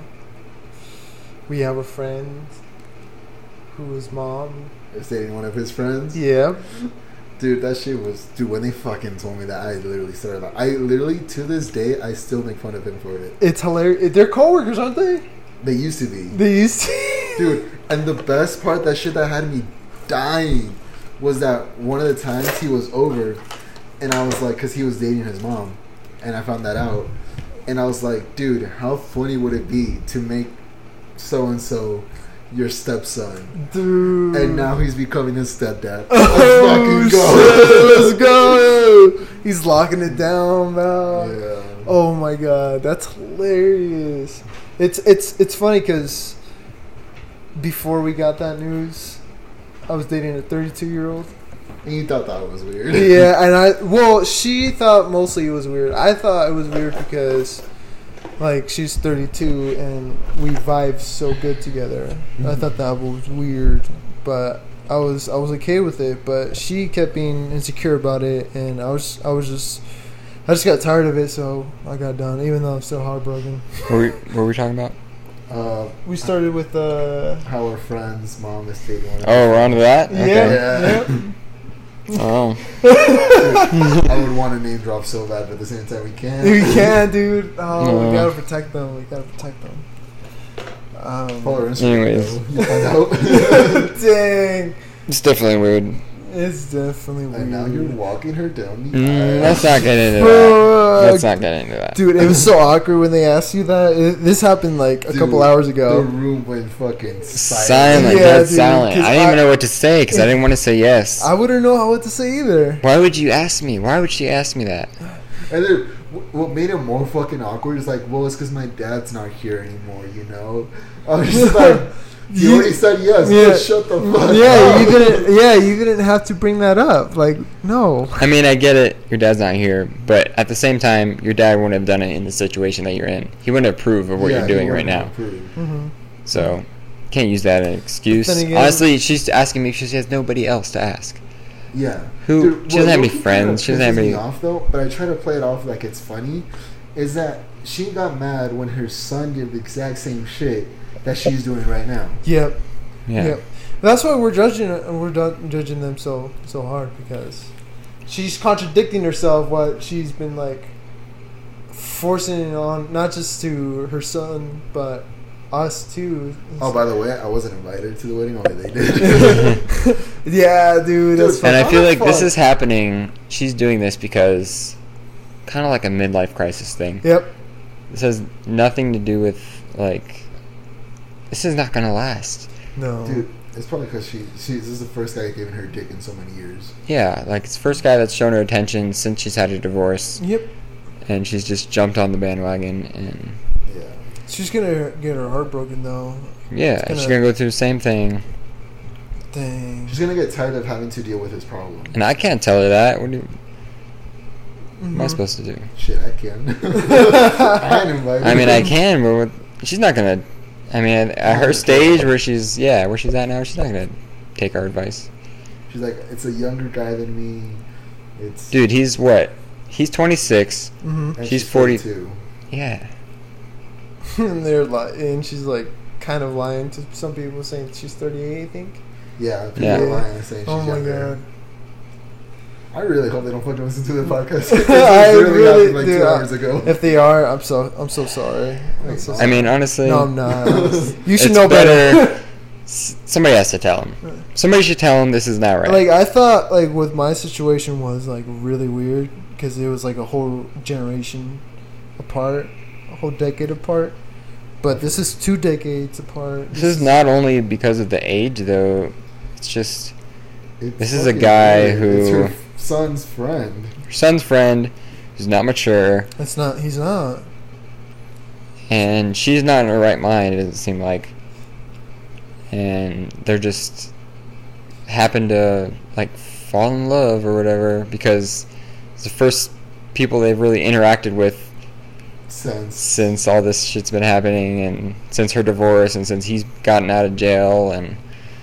S1: we have a friend whose mom?
S2: Is dating one of his friends.
S1: Yeah.
S2: Dude, that shit was. Dude, when they fucking told me that, I literally started. Like, I literally to this day, I still make fun of him for it.
S1: It's hilarious. They're coworkers, aren't they?
S2: They used to be.
S1: They used to.
S2: Dude, and the best part, that shit that had me dying, was that one of the times he was over, and I was like, because he was dating his mom, and I found that out, and I was like, dude, how funny would it be to make so and so your stepson,
S1: Dude.
S2: and now he's becoming his stepdad.
S1: Oh,
S2: Let's fucking
S1: shit, let's go. He's locking it down, man.
S2: Yeah.
S1: Oh my god, that's hilarious. It's it's it's funny because before we got that news, I was dating a thirty-two year old.
S2: And you thought that was weird.
S1: Yeah, and I well, she thought mostly it was weird. I thought it was weird because like she's thirty-two and we vibe so good together. I thought that was weird, but I was I was okay with it. But she kept being insecure about it, and I was I was just I just got tired of it, so I got done. Even though I'm still heartbroken.
S3: What were we, what were we talking about?
S2: Uh,
S1: We started with uh
S2: how our friend's mom is dating one of
S3: Oh, we're on to that?
S1: yeah,
S3: Okay.
S2: Yeah.
S1: yeah.
S3: Oh.
S2: I would want to name drop so bad, but at the same time we can't.
S1: We can, dude. Oh,
S3: No.
S1: we gotta protect them. We gotta protect them. Um,
S2: Follow our Instagram.
S3: Anyways.
S2: though. You find out.
S1: Dang,
S3: It's definitely weird.
S1: it's definitely weird.
S2: And now you're walking her down the
S3: Mm,
S2: aisle.
S3: let's not get into that.
S1: Fuck.
S3: Let's not get into that.
S1: Dude, it was so awkward when they asked you that. It, this happened like a
S2: Dude,
S1: couple hours
S2: The
S1: ago.
S2: room went fucking silent.
S3: Silent,
S1: Yeah,
S3: dead
S1: dude,
S3: silent.
S1: 'cause
S3: I didn't even
S1: I-
S3: know what to say because I didn't want to say yes.
S1: I wouldn't know how what to say either.
S3: Why would you ask me? Why would she ask me that?
S2: And then wh- what made it more fucking awkward is like, well, it's because my dad's not here anymore, you know? I was just like, you,
S1: You-
S2: already said yes.
S1: yeah.
S2: Just shut the fuck
S1: Yeah,
S2: up.
S1: you didn't. Yeah, you didn't have to bring that up. Like, no.
S3: I mean, I get it. Your dad's not here, but at the same time, your dad wouldn't have done it in the situation that you're in. He wouldn't approve of what
S2: Yeah,
S3: you're
S2: he
S3: doing right
S2: wouldn't
S3: now.
S2: approve.
S1: Mm-hmm.
S3: So, can't use that as an excuse.
S1: Then again-
S3: Honestly, she's asking me because she has nobody else to ask.
S2: Yeah.
S3: Who-
S2: Dude,
S3: she doesn't have any
S2: low-key
S3: friends,
S2: kinda
S3: she doesn't have
S2: pisses
S3: any-
S2: me off though, but I try to play it off like it's funny. Is that she got mad when her son did the exact same shit that she's doing right now.
S1: Yep.
S3: Yeah.
S1: Yep. That's why we're judging we're done judging them so so hard, because she's contradicting herself. What she's been like forcing it on, not just to her son but us too.
S2: Oh, by the way, I wasn't invited to the wedding. Only they did.
S1: Yeah, dude. That's
S3: And I
S1: fuck-
S3: feel
S1: I'm
S3: like this
S1: fuck-
S3: is happening. She's doing this because kind of like a midlife crisis thing.
S1: Yep.
S3: This has nothing to do with like this is not gonna last.
S1: No.
S2: Dude, it's probably because she, she this is the first guy giving her dick in so many years.
S3: Yeah, like it's the first guy that's shown her attention since she's had a divorce,
S1: Yep.
S3: and she's just jumped on the bandwagon. And
S2: Yeah.
S1: She's gonna get her heart broken though.
S3: yeah,
S1: It's gonna-
S3: she's gonna go through the same thing.
S1: Dang.
S2: She's gonna get tired of having to deal with his problem.
S3: And I can't tell her that. What, do, what am I
S1: Mhm.
S3: supposed to do?
S2: Shit, I can. I ain't invited.
S3: I mean, I can, but with, she's not gonna. I mean, at her stage where she's yeah, where she's at now, she's not gonna take our advice.
S2: She's like, it's a younger guy than me. It's
S3: Dude, he's what? He's twenty-six.
S1: Mhm.
S2: and
S3: she's forty-
S2: forty-two.
S3: Yeah.
S1: And they're li- and she's like kind of lying to some people, saying she's thirty-eight. I think.
S2: Yeah, people
S3: Yeah.
S2: are lying and saying she's
S1: Oh my
S2: younger.
S1: god.
S2: I really hope they don't fucking listen to the podcast. This
S1: I
S2: literally
S1: really
S2: happened like
S1: do.
S2: two hours ago.
S1: If they are, I'm so I'm so sorry. I'm so
S2: I
S3: I mean, honestly,
S1: no, I'm not. You should
S3: it's
S1: know better.
S3: better. s- somebody has to tell him. Somebody should tell him this is not right.
S1: Like I thought, like with my situation was like really weird because it was like a whole generation apart, a whole decade apart. But this is two decades apart.
S3: this is not only because of the age, though. It's just
S2: It's
S3: This is a
S2: fucking
S3: guy
S2: weird.
S3: who-
S2: It's her son's friend.
S3: her son's friend who's not mature,
S1: It's not. He's not.
S3: and she's not in her right mind. It doesn't seem like. And they're just happen to like fall in love or whatever because it's the first people they've really interacted with
S2: Sense.
S3: since all this shit's been happening, and since her divorce, and since he's gotten out of jail. And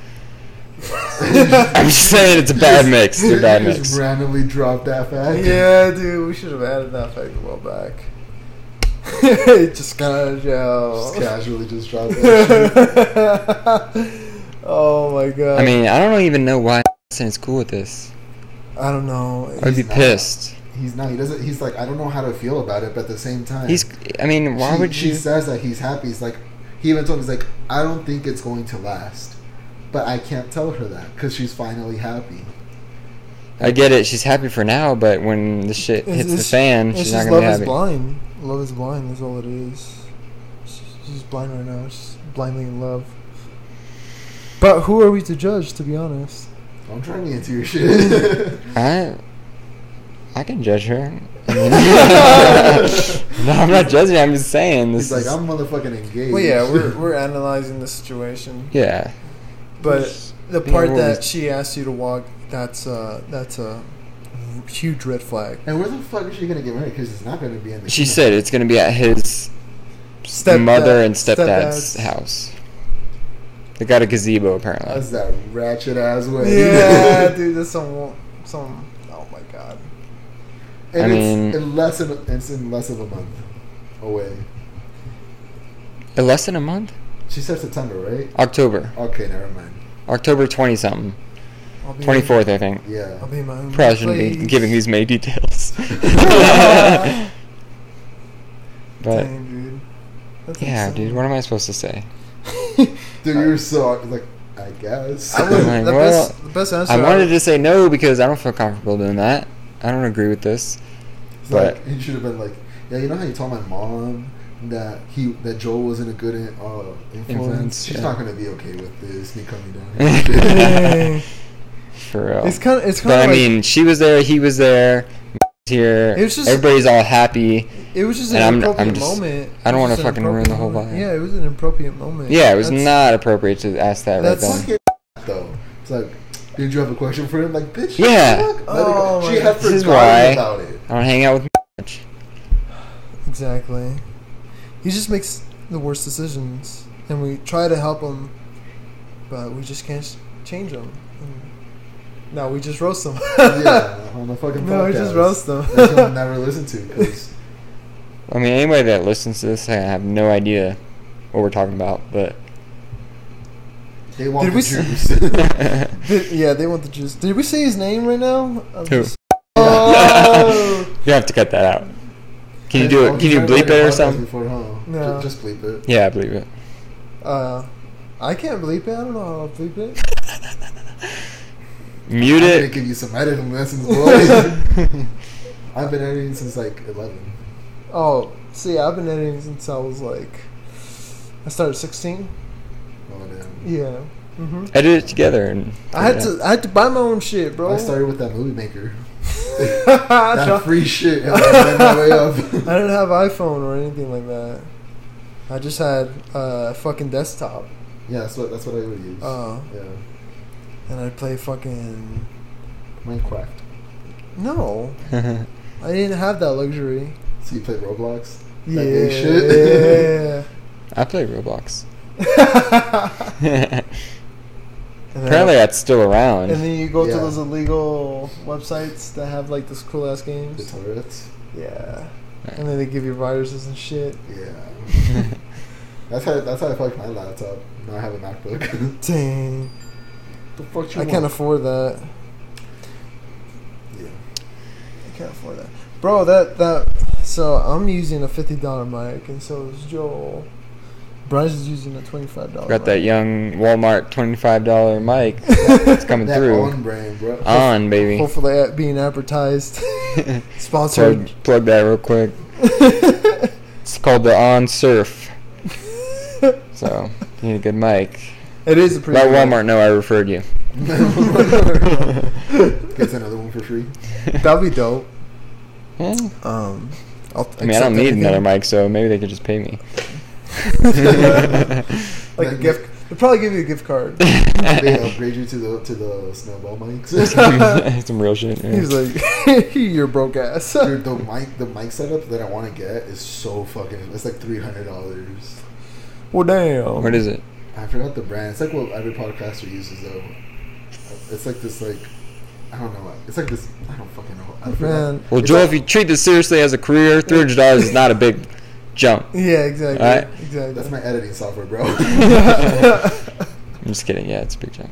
S3: I'm just saying it's a bad mix. It's a bad
S2: You
S3: mix.
S2: just randomly dropped that fact.
S1: Yeah, dude. We should have added that fact a while back. It just got out of jail.
S2: Just casually just dropped that shit.
S1: Oh my god.
S3: I mean, I don't even know why is cool with this.
S1: I don't know.
S3: I'd be
S2: He's not.
S3: pissed.
S2: He's not. He doesn't. He's like, I don't know how to feel about it, but at the same time,
S3: He's. I mean, why
S2: she,
S3: would
S2: she
S3: you?
S2: says that he's happy. He's like, he even told me, he's like, I don't think it's going to last, but I can't tell her that because she's finally happy.
S3: I get it. She's happy for now, but when the shit
S1: It's-
S3: hits the
S1: it's-
S3: fan,
S1: it's
S3: she's
S1: just
S3: not gonna
S1: love
S3: be
S1: is
S3: happy.
S1: blind. Love is blind. That's all it is. She's she's blind right now. She's blindly in love. But who are we to judge? To be honest.
S2: Don't try me into your shit.
S3: I. I can judge her. I mean- no, I'm not judging. I'm just saying this.
S2: He's like,
S3: is,
S2: I'm motherfucking engaged.
S1: Well, yeah, we're we're analyzing the situation.
S3: yeah.
S1: But the
S3: being
S1: part
S3: always-
S1: that she asked you to walk, that's uh that's a huge red flag.
S2: And where the fuck is she gonna get married? Because it's not gonna be in the.
S3: She said it's gonna be at his
S1: Stepdad-
S3: mother and stepdad's
S1: stepdad's.
S3: house. They got a gazebo apparently.
S2: That's that ratchet ass way.
S1: Yeah, dude, that's some some. Oh my god.
S2: And
S3: I
S2: it's
S3: mean-
S2: in less than it's in less of a month away.
S3: In less than a month?
S2: She said September, right?
S3: October.
S2: Okay, never mind.
S3: October twenty something.
S1: I'll be
S3: Twenty fourth, I think.
S2: Yeah.
S1: I'll be in my own
S3: Probably shouldn't be
S1: place.
S3: giving these many details. But
S1: Dang, dude. That's
S3: yeah,
S1: insane.
S3: dude, what am I supposed to say?
S2: Dude, you're so like, I guess.
S1: I would,
S3: Like,
S1: the,
S3: well,
S1: best, the best answer.
S3: I wanted
S1: would-
S3: to say no because I don't feel comfortable doing that. I don't agree with this.
S2: It's
S3: But
S2: like, he should have been like, yeah, you know how you told my mom that he that Joel wasn't a good uh, influence?
S3: Influence,
S2: She's
S3: yeah.
S2: not gonna be okay with this, me coming down.
S1: Dang.
S3: for real.
S1: It's kind of. It's kind
S3: But
S1: of.
S3: I
S1: like,
S3: mean, she was there, he was there, here.
S1: It was just-
S3: everybody's all happy.
S1: it was just
S3: and
S1: an
S3: I'm-
S1: inappropriate
S3: I'm just-
S1: moment.
S3: I don't
S1: It was
S3: wanna
S1: just an
S3: fucking ruin the whole
S1: appropriate
S3: vibe.
S1: moment. Yeah, it was an appropriate moment.
S3: Yeah, it was
S1: That's-
S3: not appropriate to ask that right
S1: That's
S3: then.
S2: Fucking though. It's like, did you have a question for him? Like, bitch.
S3: Yeah.
S2: Let it
S1: Oh
S2: go.
S1: my
S2: She had
S1: God.
S3: This is
S2: forgotten
S3: why-
S2: about it.
S3: I don't hang out with much.
S1: Exactly. He just makes the worst decisions, and we try to help him, but we just can't change him. And no, we just roast him.
S2: Yeah, on the fucking podcast.
S1: No, we just roast them.
S2: That he'll never listen to because
S3: I mean, anybody that listens to this, I have no idea what we're talking about, but
S2: They want
S1: Did
S2: the
S1: we s-
S2: juice.
S1: Did- yeah, they want the juice. Did we say his name right now? I'm
S3: Who?
S1: just- Oh.
S3: You have to cut that out. Can you do
S2: Oh,
S3: it? Can
S2: he's
S3: you
S2: never
S3: bleep
S2: done a
S3: it or
S2: podcast
S3: something?
S2: Before, huh?
S1: No.
S2: Ju- Just bleep it.
S3: Yeah, I believe it.
S1: Uh, I can't bleep it. I don't know how to bleep it.
S3: Mute
S2: I'm gonna
S3: it.
S2: give you some editing lessons, boy. I've been editing since like eleven.
S1: Oh, see, I've been editing since I was like, I started sixteen.
S2: Oh damn.
S1: Yeah. hmm
S3: Edit it together and.
S1: I had to, I had to buy my own shit, bro.
S2: I started with that movie maker.
S1: I
S2: That free shit. And I made my way up.
S1: didn't have iPhone or anything like that. I just had a uh, fucking desktop.
S2: Yeah, that's what that's what I would use.
S1: Oh.
S2: Yeah.
S1: And I'd play fucking.
S2: Minecraft.
S1: No, I didn't have that luxury.
S2: So you play Roblox? That
S1: Yeah.
S2: gay shit?
S3: I play Roblox.
S1: And then-
S3: Apparently, that's still around.
S1: And then you go
S2: Yeah.
S1: to those illegal websites that have like those cool ass
S2: The
S1: games.
S2: turrets?
S1: Yeah. And then they give you viruses and shit.
S2: Yeah. That's how that's how I fucked my laptop. Now I have a MacBook.
S1: Dang.
S2: The fuck you
S1: I
S2: want?
S1: can't afford that.
S2: Yeah.
S1: I can't afford that. Bro, that, that, so I'm using a fifty dollar mic and so is Joel. Bryce is using a twenty-five dollar
S3: Got that
S1: mic.
S3: young Walmart twenty-five dollar mic. It's coming
S2: That
S3: through.
S2: on brand, bro.
S3: On, baby.
S1: Hopefully at- being advertised.
S3: So
S1: Sponsored.
S3: plug that real quick. It's called the On Surf. So you need a good mic.
S1: It is a pretty
S3: Let
S1: good
S3: Walmart know I referred you.
S2: Gets another one for free.
S1: mic. That'd be dope.
S3: Yeah.
S1: Um, I'll
S3: I mean, I don't need another mic, so maybe they could just pay me.
S1: Like a gift. They'll probably give you a gift card.
S2: They upgrade you to the to the snowball mics.
S3: Some real shit. Yeah.
S1: He's like, you're broke ass.
S2: Dude, the mic the mic setup that I want to get is so fucking. It's like three hundred dollars.
S1: Well, damn.
S3: What is it?
S2: I forgot the brand. It's like what every podcaster uses though. It's like this like I don't know. It's like this. I don't fucking know. I forgot.
S1: Man.
S3: Well,
S2: It's
S3: Joel,
S2: like-
S3: if you treat this seriously as a career, three hundred dollars is not a big jump.
S1: Yeah, exactly.
S3: Alright.
S1: Exactly.
S2: That's my editing software, bro.
S3: I'm just kidding. Yeah, it's a big jump.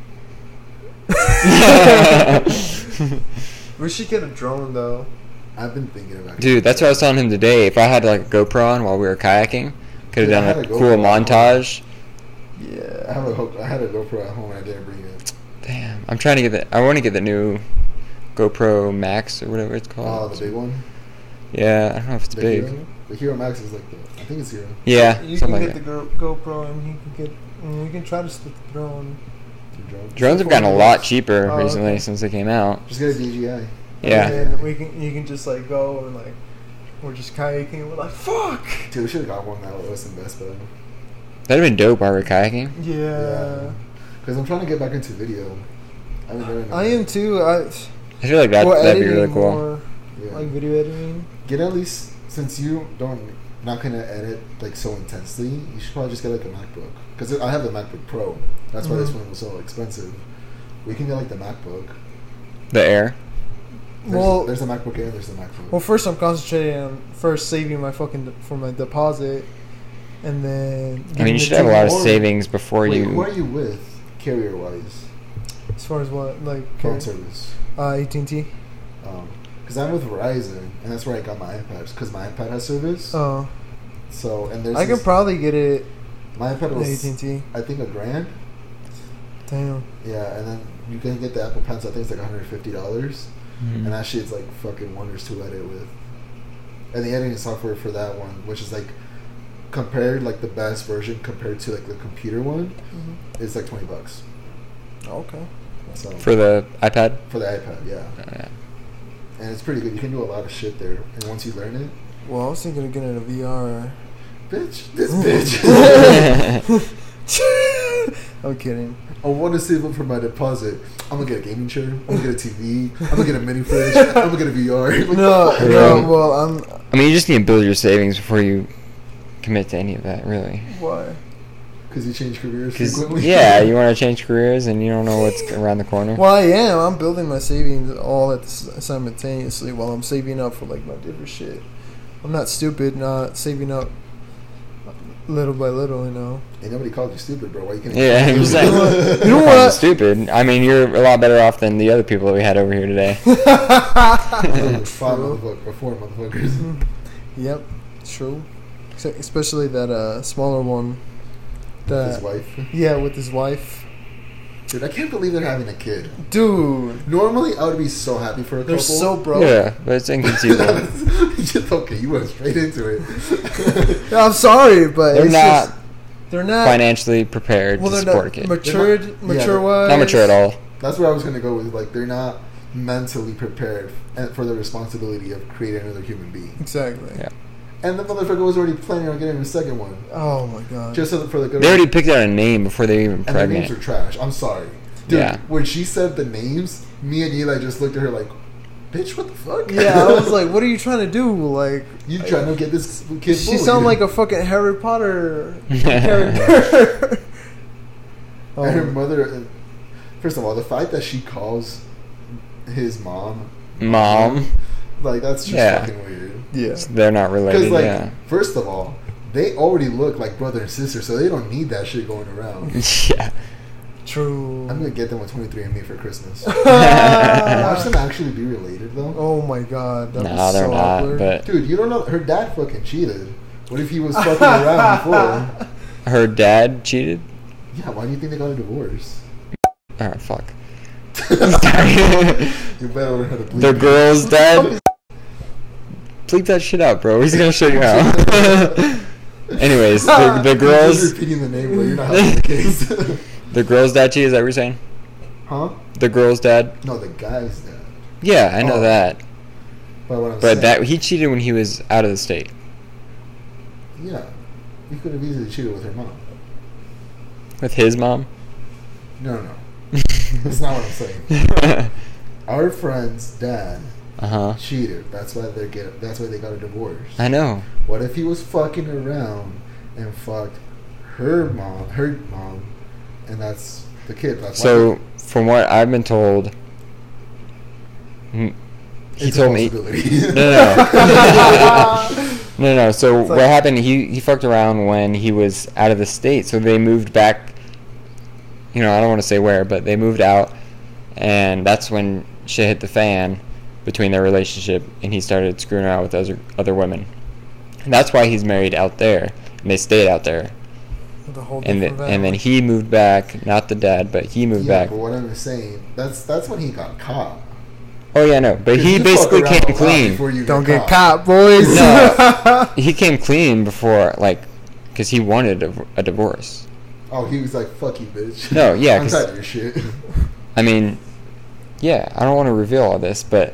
S1: We should get a drone though.
S2: I've been thinking about it.
S3: Dude, that's what I was telling him today. If I had like a GoPro on while we were kayaking, could have
S2: Yeah, I
S3: done
S2: had
S3: a
S2: a
S3: cool
S2: GoPro on.
S3: montage.
S2: I
S1: Yeah.
S2: have a hook, I had a GoPro at home and I didn't bring it.
S3: Damn, I'm trying to get the. I want to get the new GoPro Max or whatever it's
S2: Oh,
S3: called.
S2: the big one.
S3: Yeah, I don't know if it's
S2: The
S3: big.
S2: Hero? The Hero Max is like the. I think it's Hero.
S3: Yeah,
S1: You can
S3: something
S1: get
S3: like
S1: the
S3: that.
S1: Go- GoPro and you can get. And you can try to split the drone.
S2: The drone.
S3: Drones have gotten a lot cheaper
S1: Oh,
S3: recently
S1: okay.
S3: since they came out.
S2: Just get a D J I.
S3: Yeah.
S1: And then we can. You can just like go and like. We're just kayaking. And we're like, fuck.
S2: Dude, we should have got one that was in Best Buy.
S3: That'd have been dope while we were kayaking.
S1: Yeah.
S2: Because I'm trying to get back into video. I haven't done it. in a
S1: I am
S2: minute.
S1: too. I.
S3: I feel like that,
S1: well,
S3: that'd be
S1: editing
S3: really cool.
S1: more,
S2: Yeah.
S1: like video editing.
S2: Get at least since you don't not gonna edit like so intensely. You should probably just get like a MacBook because I have the MacBook Pro. That's why this
S1: Mhm.
S2: one was so expensive. We can get like the MacBook.
S3: The Air.
S2: There's,
S1: Well-
S2: there's the MacBook Air. There's the MacBook.
S1: Well, first I'm concentrating on first saving my fucking de- for my deposit, and then.
S3: I mean, you
S1: getting
S3: should
S1: the
S3: have a lot of
S2: Or-
S3: savings before
S2: Wait,
S3: you.
S2: who are you with, carrier wise?
S1: As far as what, like
S2: Phone
S1: okay.
S2: service.
S1: uh, A T and T.
S2: Because I'm with Verizon, and that's where I got my iPad. Because my iPad has service.
S1: Oh,
S2: So and there's
S1: I can
S2: this-
S1: probably get it
S2: my iPad
S1: at
S2: was
S1: A T and T.
S2: I think a grand.
S1: Damn.
S2: Yeah, and then you can get the Apple Pencil. I think it's like one hundred fifty dollars.
S3: Mhm.
S2: And that shit's like fucking wonders to edit with. And the editing software for that one, which is like compared like the best version compared to like the computer one,
S1: Mm-hmm.
S2: is like twenty bucks.
S1: Okay.
S2: So
S3: For the iPad?
S2: for the iPad, yeah,
S3: Oh, yeah.
S2: and it's pretty good. You can do a lot of shit there, and once you learn it,
S1: Well, I was thinking of getting a V R.
S2: bitch, this bitch.
S1: I'm kidding.
S2: I want to save up for my deposit. I'm gonna get a gaming chair. I'm gonna get a T V. I'm gonna get a mini fridge. I'm gonna get a V R. Like,
S1: No,
S2: fuck.
S1: no. Well, I'm.
S3: I mean, you just need to build your savings before you commit to any of that, really.
S1: Why?
S2: Because you change careers
S3: Because,
S2: frequently.
S3: yeah, you want to change careers and you don't know what's around the corner.
S1: Well, I am. I'm building my savings all at the, s- simultaneously while I'm saving up for like my different shit. I'm not stupid. Not saving up little by little, you know.
S2: Ain't nobody called you stupid, bro. Why you can't?
S3: Yeah, I'm just saying.
S1: You know
S3: You're
S1: what?
S3: Stupid. I mean, you're a lot better off than the other people that we had over here today.
S2: Five
S1: True.
S2: motherfuckers, or four motherfuckers.
S1: Yep, true. So- Especially that uh, smaller one. That,
S2: His wife.
S1: Yeah, with his wife.
S2: Dude, I can't believe they're having a kid.
S1: Dude,
S2: Normally, I would be so happy for a
S1: they're
S2: couple.
S1: so broke.
S3: Yeah, but it's inconceivable.
S2: Just okay, you went straight into it.
S1: I'm sorry, but
S3: They're
S1: it's
S3: not
S1: just, they're not
S3: financially prepared
S1: well,
S3: to
S1: they're
S3: support a
S1: not
S3: kid.
S1: matured,
S2: They're not-
S1: mature
S2: yeah,
S1: wise.
S3: Not mature at all.
S2: That's where I was gonna go with. Like, they're not mentally prepared for the responsibility of creating another human being.
S1: Exactly.
S3: Yeah.
S2: And the motherfucker was already planning on getting a second one,
S1: Oh my god.
S2: just so that for the good.
S3: They already picked out a name before they were even
S2: and the names
S3: pregnant.
S2: are trash. I'm sorry, dude.
S3: Yeah.
S2: When she said the names, me and Eli just looked at her like, "Bitch, what the fuck?"
S1: Yeah, I was like, what are you trying to do? Like,
S2: "You trying to get this kid?"
S1: she
S2: bullied.
S1: sound like a fucking Harry Potter character.
S2: And her
S1: Oh,
S2: mother. First of all, the fact that she calls his mom,
S3: Mom.
S2: like that's just
S3: Yeah.
S2: fucking weird.
S1: yeah.
S3: They're not
S2: Because
S3: related,
S2: like,
S3: yeah.
S2: first of all, they already look like brother and sister, so they don't need that shit going around.
S3: Yeah.
S1: True.
S2: I'm gonna get them with twenty-three and me for Christmas.
S1: Ah.
S2: Watch them actually be related though.
S1: Oh my god. That
S3: No,
S1: was
S3: they're
S1: so
S3: not,
S1: awkward.
S3: but
S2: Dude, you don't know her dad fucking cheated. What if he was fucking around before?
S3: her dad cheated?
S2: Yeah, why do you think they got a divorce?
S3: Oh, fuck.
S2: You better learn how to bleep.
S3: The girl's dad? Bleep that shit out, bro. He's gonna show you how. Anyways, the, the
S2: You're
S3: girls...
S2: just repeating the name, but you're not helping the case.
S3: The girl's dad cheated, is that what you're saying?
S2: Huh?
S3: The girl's dad?
S2: No, the guy's dad.
S3: Yeah, I know
S2: Oh.
S3: that.
S2: But what I'm
S3: But
S2: saying,
S3: that he cheated when he was out of the state.
S2: yeah, he could have easily cheated with her mom.
S3: With his mom?
S2: No, no, no. That's not what I'm saying. Our friend's dad
S3: Uh-huh.
S2: cheated. That's why they get. That's why they got a divorce.
S3: I know.
S2: What if he was fucking around and fucked her mom, her mom, and that's the kid? That's
S3: So,
S2: why
S3: from what I've been told... mm, He
S2: it's a
S3: told me...
S2: possibility.
S3: No, no. No, no. So
S1: It's
S3: what
S1: like-
S3: happened? He he fucked around when he was out of the state. So they moved back. You know, I don't want to say where, but they moved out, and that's when shit hit the fan between their relationship, and he started screwing around with other other women. And that's why he's married out there, and they stayed out there.
S1: With a whole
S3: And
S1: different
S3: the, and then
S1: family.
S3: he moved back. Not the dad, but he moved
S2: Yeah,
S3: back.
S2: but what I'm saying, that's that's when he got caught.
S3: Oh yeah, no. But
S2: 'Cause
S3: he
S2: you
S3: basically
S2: fuck around
S3: came
S2: a lot
S3: clean.
S2: before you
S1: Don't get caught, boys.
S3: No. He came clean before, like, because he wanted a, a divorce.
S2: Oh, he was like, "Fuck you, bitch."
S3: No, yeah,
S2: I'm
S3: 'cause-
S2: tired of your shit.
S3: I mean, yeah, I don't want to reveal all this, but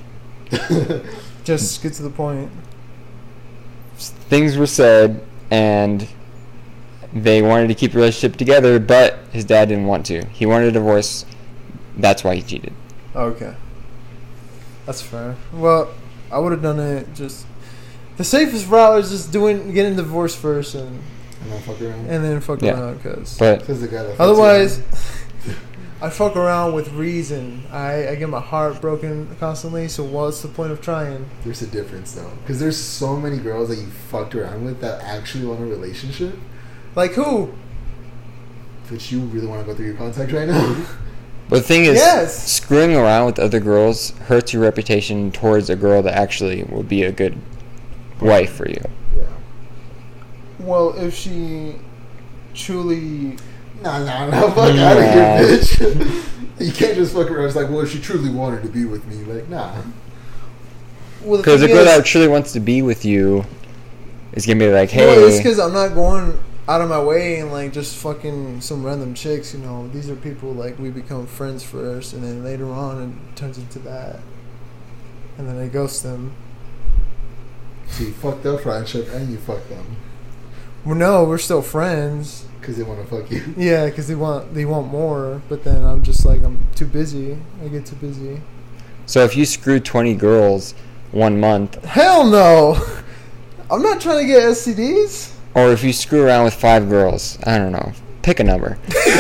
S1: Just get to the point.
S3: things were said, and they wanted to keep the relationship together, but his dad didn't want to. He wanted a divorce. That's why he cheated.
S1: Okay. That's fair. Well, I would have done it just... The safest route is just doing getting divorced first and
S2: And then fuck around.
S1: and then fuck
S3: Yeah.
S1: around, because...
S3: But
S2: Because the guy that fucks
S1: Otherwise,
S2: around-
S1: I fuck around with reason. I, I get my heart broken constantly, so what's the point of trying?
S2: there's a difference though, because there's so many girls that you fucked around with that actually want a relationship.
S1: Like who?
S2: But you really want to go through your contacts right now?
S3: but the thing is,
S1: Yes.
S3: screwing around with other girls hurts your reputation towards a girl that actually would be a good wife for you.
S2: Yeah.
S1: Well, if she truly...
S2: Nah, nah, nah. Fuck out of here, bitch. You can't just fuck around. It's like, well, if she truly wanted to be with me, like, nah.
S1: Well, the
S3: Because a
S1: thing
S3: girl
S1: is-
S3: that truly wants to be with you is going to be like, hey...
S1: Well, it's because I'm not going out of my way and like just fucking some random chicks. You know, these are people like we become friends first, and then later on it turns into that, and then I ghost them.
S2: So you fucked their friendship and you fucked them
S1: Well, no, we're still friends.
S2: because they want to fuck you.
S1: Yeah, because they want they want more, but then I'm just like I'm too busy. I get too busy.
S3: So if you screw twenty girls one month,
S1: Hell no! I'm not trying to get S T Ds.
S3: or if you screw around with five girls, I don't know, pick a number.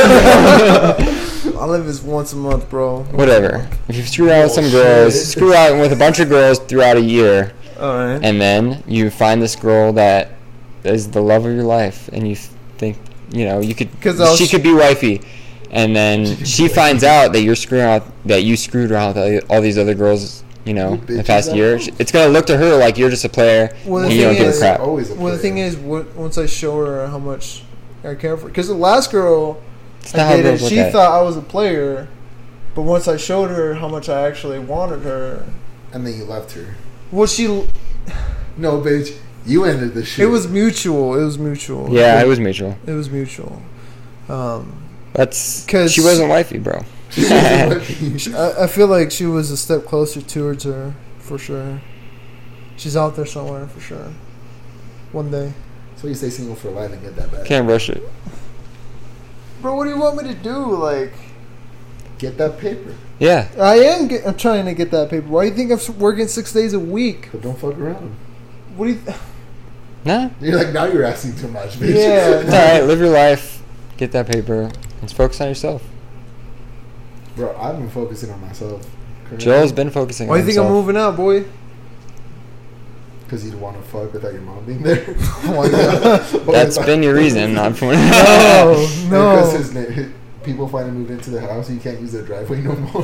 S1: I live this once a month, bro.
S3: Whatever. If you screw around with some
S2: Oh,
S3: girls,
S2: shit.
S3: screw out with a bunch of girls throughout a year,
S1: All right.
S3: and then you find this girl that is the love of your life, and you think, you know, you could,
S1: 'Cause I'll
S3: she
S1: sh-
S3: could be wifey, and then she finds out that you're screwing out, that you screwed around with all these other girls, you know,
S2: You
S3: in the
S2: bitches
S3: past
S2: at
S3: year.
S2: home.
S3: It's gonna look to her like you're just a player,
S1: Well, the
S3: and you
S1: thing
S3: don't give
S1: is-
S3: a crap.
S2: Always a
S1: Well, the
S2: player.
S1: thing is, what, once I show her how much I care for, because the last girl
S3: It's
S1: I
S3: not how
S1: dated,
S3: girls look
S1: she
S3: at it.
S1: thought I was a player, but once I showed her how much I actually wanted her,
S2: and then you left her.
S1: well, she,
S2: No, bitch, you ended the shit.
S1: it was mutual. It was mutual.
S3: Yeah, it was mutual.
S1: It was mutual. Um,
S3: That's
S1: 'Cause-
S3: she wasn't wifey, bro.
S1: I, I feel like she was a step closer towards her, for sure. She's out there somewhere, for sure. One day.
S2: So you stay single for life and get that back.
S3: Can't rush it.
S1: Bro, what do you want me to do? Like,
S2: Get that paper,
S3: Yeah.
S1: I am get, I'm trying to get that paper. Why do you think I'm s- working six days a week?
S2: but don't fuck around.
S1: What do you... Th-
S3: Nah.
S2: You're like, now you're asking too much, bitch.
S1: Yeah.
S3: It's alright. Live your life. Get that paper. Let's focus on yourself.
S2: Bro, I've been focusing on myself.
S3: Joel's been focusing
S1: Why
S3: on
S1: do you think I'm
S3: himself.
S1: moving out, boy?
S2: Because you'd want to fuck without your mom being there.
S1: Why not?
S3: That's been your reason, not for
S1: No,
S2: Because
S1: no.
S2: his na- people finally moved into the house, you can't use their driveway no more.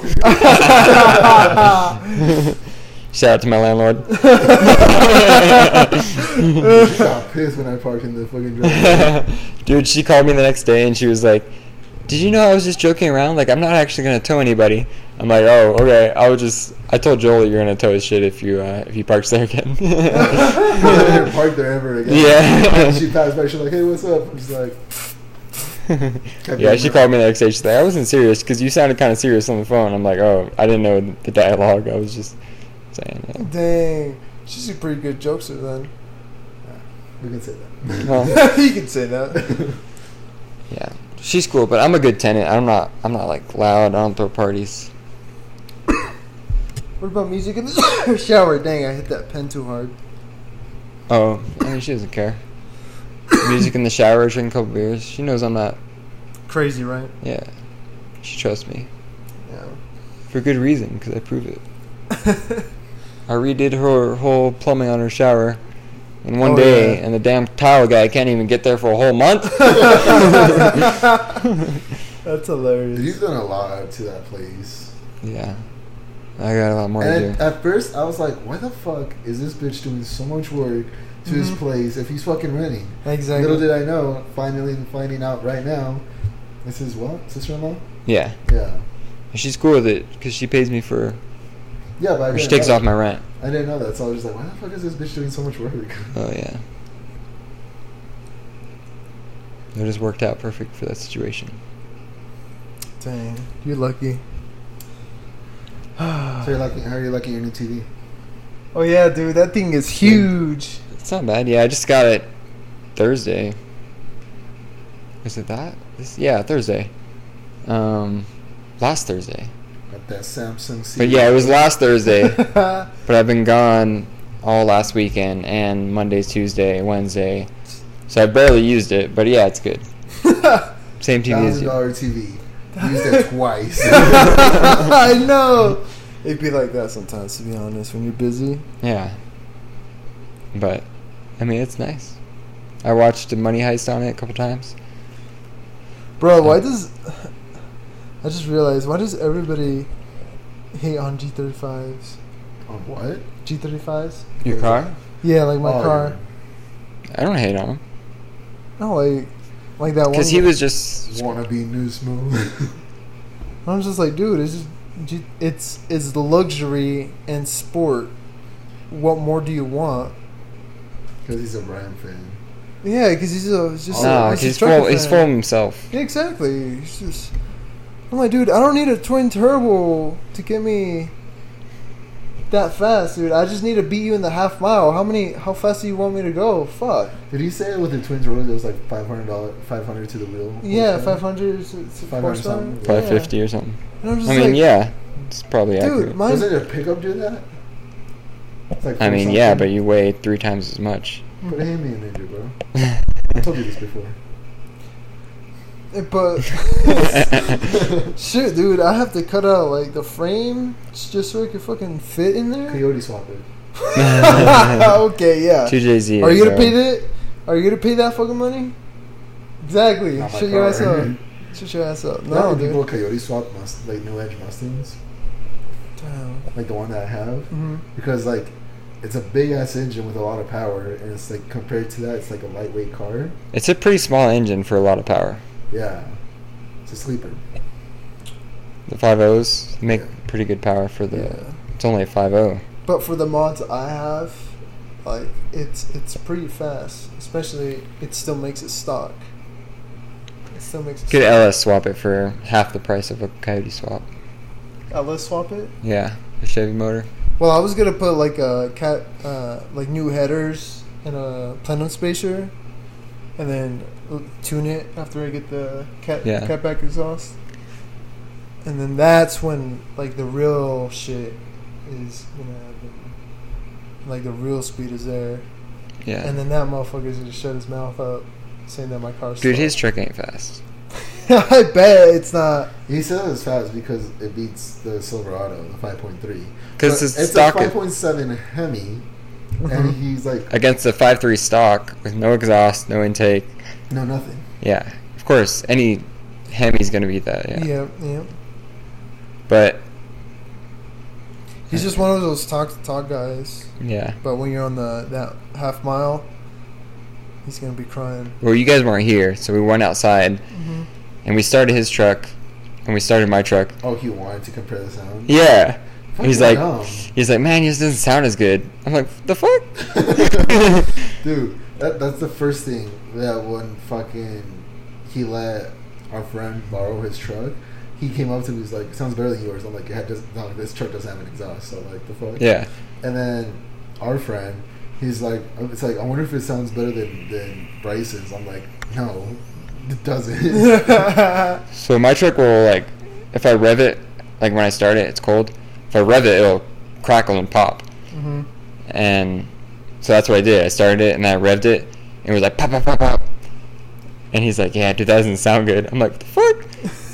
S3: Shout out to my landlord.
S2: She got pissed when I parked in the fucking driveway.
S3: Dude, she called me the next day and she was like, "Did you know I was just joking around? Like, I'm not actually gonna tow anybody." I'm like, "Oh, okay." I was just, I told Joel you're gonna tow his shit if you uh, if he parks there again.
S2: I didn't park there ever again.
S3: Yeah.
S2: She passed by, she's like, "Hey, what's up?" I'm just like,
S3: Yeah, she called me the next day. She's like, "I wasn't serious because you sounded kind of serious on the phone." I'm like, "Oh, I didn't know the dialogue. I was just saying." Yeah.
S1: Dang. She's a pretty good jokester then.
S2: we can say that.
S3: Well,
S1: You can say that.
S3: yeah, she's cool, but I'm a good tenant. I'm not. I'm not like loud. I don't throw parties.
S1: What about music in the shower? Dang, I hit that pen too hard.
S3: Oh, I mean, she doesn't care. Music in the shower, drinking a couple beers. She knows I'm not.
S1: Crazy, right?
S3: Yeah, she trusts me
S1: Yeah.
S3: for good reason because I prove it. I redid her whole plumbing on her shower in one
S1: Oh,
S3: day,
S1: yeah.
S3: and the damn tile guy can't even get there for a whole month.
S1: That's hilarious.
S2: Dude, you've done a lot to that place.
S3: Yeah, I got a lot more to
S2: And
S3: do.
S2: at first, I was like, why the fuck is this bitch doing so much work to his
S1: Mhm.
S2: place if he's fucking renting?
S1: Exactly.
S2: Little did I know, finally finding out right now, this is what? Sister-in-law?
S3: Yeah,
S2: Yeah.
S3: she's cool with it because she pays me for.
S2: Yeah, but I
S3: Or she
S2: didn't
S3: takes
S2: know.
S3: off my rent.
S2: I didn't know that, so I was just like, why the fuck is this bitch doing so much work?
S3: Oh yeah. It just worked out perfect for that situation.
S1: Dang, you're lucky.
S2: So you're liking, how are you liking your new T V?
S1: Oh yeah, dude, that thing is huge.
S3: It's not bad. Yeah, I just got it Thursday. Is it that? This, yeah, Thursday. Um, last Thursday.
S2: Got that Samsung C.
S3: But yeah, it was last Thursday. But I've been gone all last weekend and Monday, Tuesday, Wednesday. So I barely used it, but yeah, it's good. Same T V as
S2: Thousand
S3: you.
S2: dollar T V. Used it twice.
S1: I know. It'd be like that sometimes, to be honest, when you're busy.
S3: Yeah. But, I mean, it's nice. I watched Money Heist on it a couple times.
S1: Bro, why does... I just realized, why does everybody hate on G thirty-fives?
S2: On what?
S1: G thirty-fives?
S3: Your car?
S1: Yeah, like my
S2: Oh,
S1: car.
S3: I don't hate on him.
S1: No, like, like that one.
S3: Because he was just...
S2: Wanna be new smooth.
S1: I'm just like, dude, it's just, G- it's it's the luxury and sport. What more do you want?
S2: Because he's a Ram fan.
S1: Yeah, because he's a he's just.
S2: Oh,
S1: a,
S3: No,
S1: he's a
S3: he's
S1: trucker
S3: full, he's
S1: fan.
S3: full of himself.
S1: Yeah, exactly. He's just. I'm like, dude, I don't need a twin turbo to get me that fast, dude. I just need to beat you in the half mile. How many? How fast do you want me to go? Fuck.
S2: Did he say with the twin turbo's it was like five hundred dollars, five hundred to the wheel?
S1: Yeah,
S2: horsepower?
S1: five hundred
S2: five hundred
S1: horsepower.
S2: something.
S3: five fifty or something.
S1: And I'm just
S3: I mean,
S1: like,
S3: yeah. It's probably
S1: dude,
S3: accurate.
S1: mine.
S2: Doesn't a pickup do that? It's like
S3: I
S2: four
S3: mean, yeah,
S2: something.
S3: but you weigh three times as much.
S2: Put a hand me in Ninja, bro. I told you this before.
S1: But shit, dude, I have to cut out like the frame just so it can fucking fit in there.
S2: Coyote swap it.
S1: Okay, yeah.
S3: two J Z.
S1: Are you gonna paint it? Are you gonna pay that fucking money? Exactly.
S2: Not my
S1: Shut your
S2: car.
S1: ass up. Shut your ass up.
S2: No,
S1: No,
S2: people
S1: dude.
S2: Coyote swap must like New Edge Mustangs,
S1: Damn.
S2: like the one that I have,
S1: hmm
S2: because like it's a big ass engine with a lot of power, and it's like compared to that, it's like a lightweight car.
S3: It's a pretty small engine for a lot of power.
S2: Yeah, it's a sleeper.
S3: The five O's make
S2: Yeah.
S3: pretty good power for the.
S1: Yeah.
S3: It's only a five O.
S1: But for the mods I have, like it's it's pretty fast. Especially, it still makes it stock. It still makes it.
S3: Could
S1: stock.
S3: L S swap it for half the price of a Coyote swap.
S1: Uh, let's swap it.
S3: Yeah, a Chevy motor.
S1: Well, I was gonna put like a cat, uh, like new headers and a plenum spacer, and then l- tune it after I get the cat
S3: Yeah.
S1: catback exhaust, and then that's when like the real shit is gonna happen. Like the real speed is there,
S3: Yeah.
S1: and then that motherfucker's gonna shut his mouth up, saying that my car's
S3: Dude,
S1: slow.
S3: his truck ain't fast.
S1: I bet it's not.
S2: He said it's fast because it beats the Silverado, the five point three.
S3: Because it's
S2: it's
S3: stock
S2: a five point seven Hemi,
S1: Mhm.
S2: and he's like,
S3: against a five three stock with no exhaust, no intake.
S2: no, nothing.
S3: Yeah, of course, any Hemi's gonna beat that. Yeah.
S1: Yeah, yeah.
S3: But
S1: He's just one of those talk talk guys.
S3: yeah.
S1: But when you're on the that half mile, he's gonna be crying.
S3: Well, you guys weren't here, so we went outside
S1: Mm-hmm.
S3: and we started his truck, and we started my truck.
S2: Oh, he wanted to compare the sound.
S3: Yeah.
S2: Fuck
S3: He's
S2: yeah,
S3: like,
S2: no.
S3: he's like, man, yours doesn't sound as good. I'm like, the fuck?
S2: Dude, that, that's the first thing that when fucking he let our friend borrow his truck, he came up to me, he's like, it sounds better than yours. I'm like, it does, no, this truck doesn't have an exhaust. So like, the fuck?
S3: Yeah.
S2: And then our friend, he's like, it's like, I wonder if it sounds better than, than Bryce's. I'm like, no, it doesn't.
S3: So my truck will, like, if I rev it, like when I start it, it's cold. If I rev it, it'll crackle and pop.
S1: Mm-hmm.
S3: And so that's what I did. I started it and I revved it, and it was like, pop, pop, pop, pop. And he's like, yeah, dude, that doesn't sound good. I'm like, the fuck?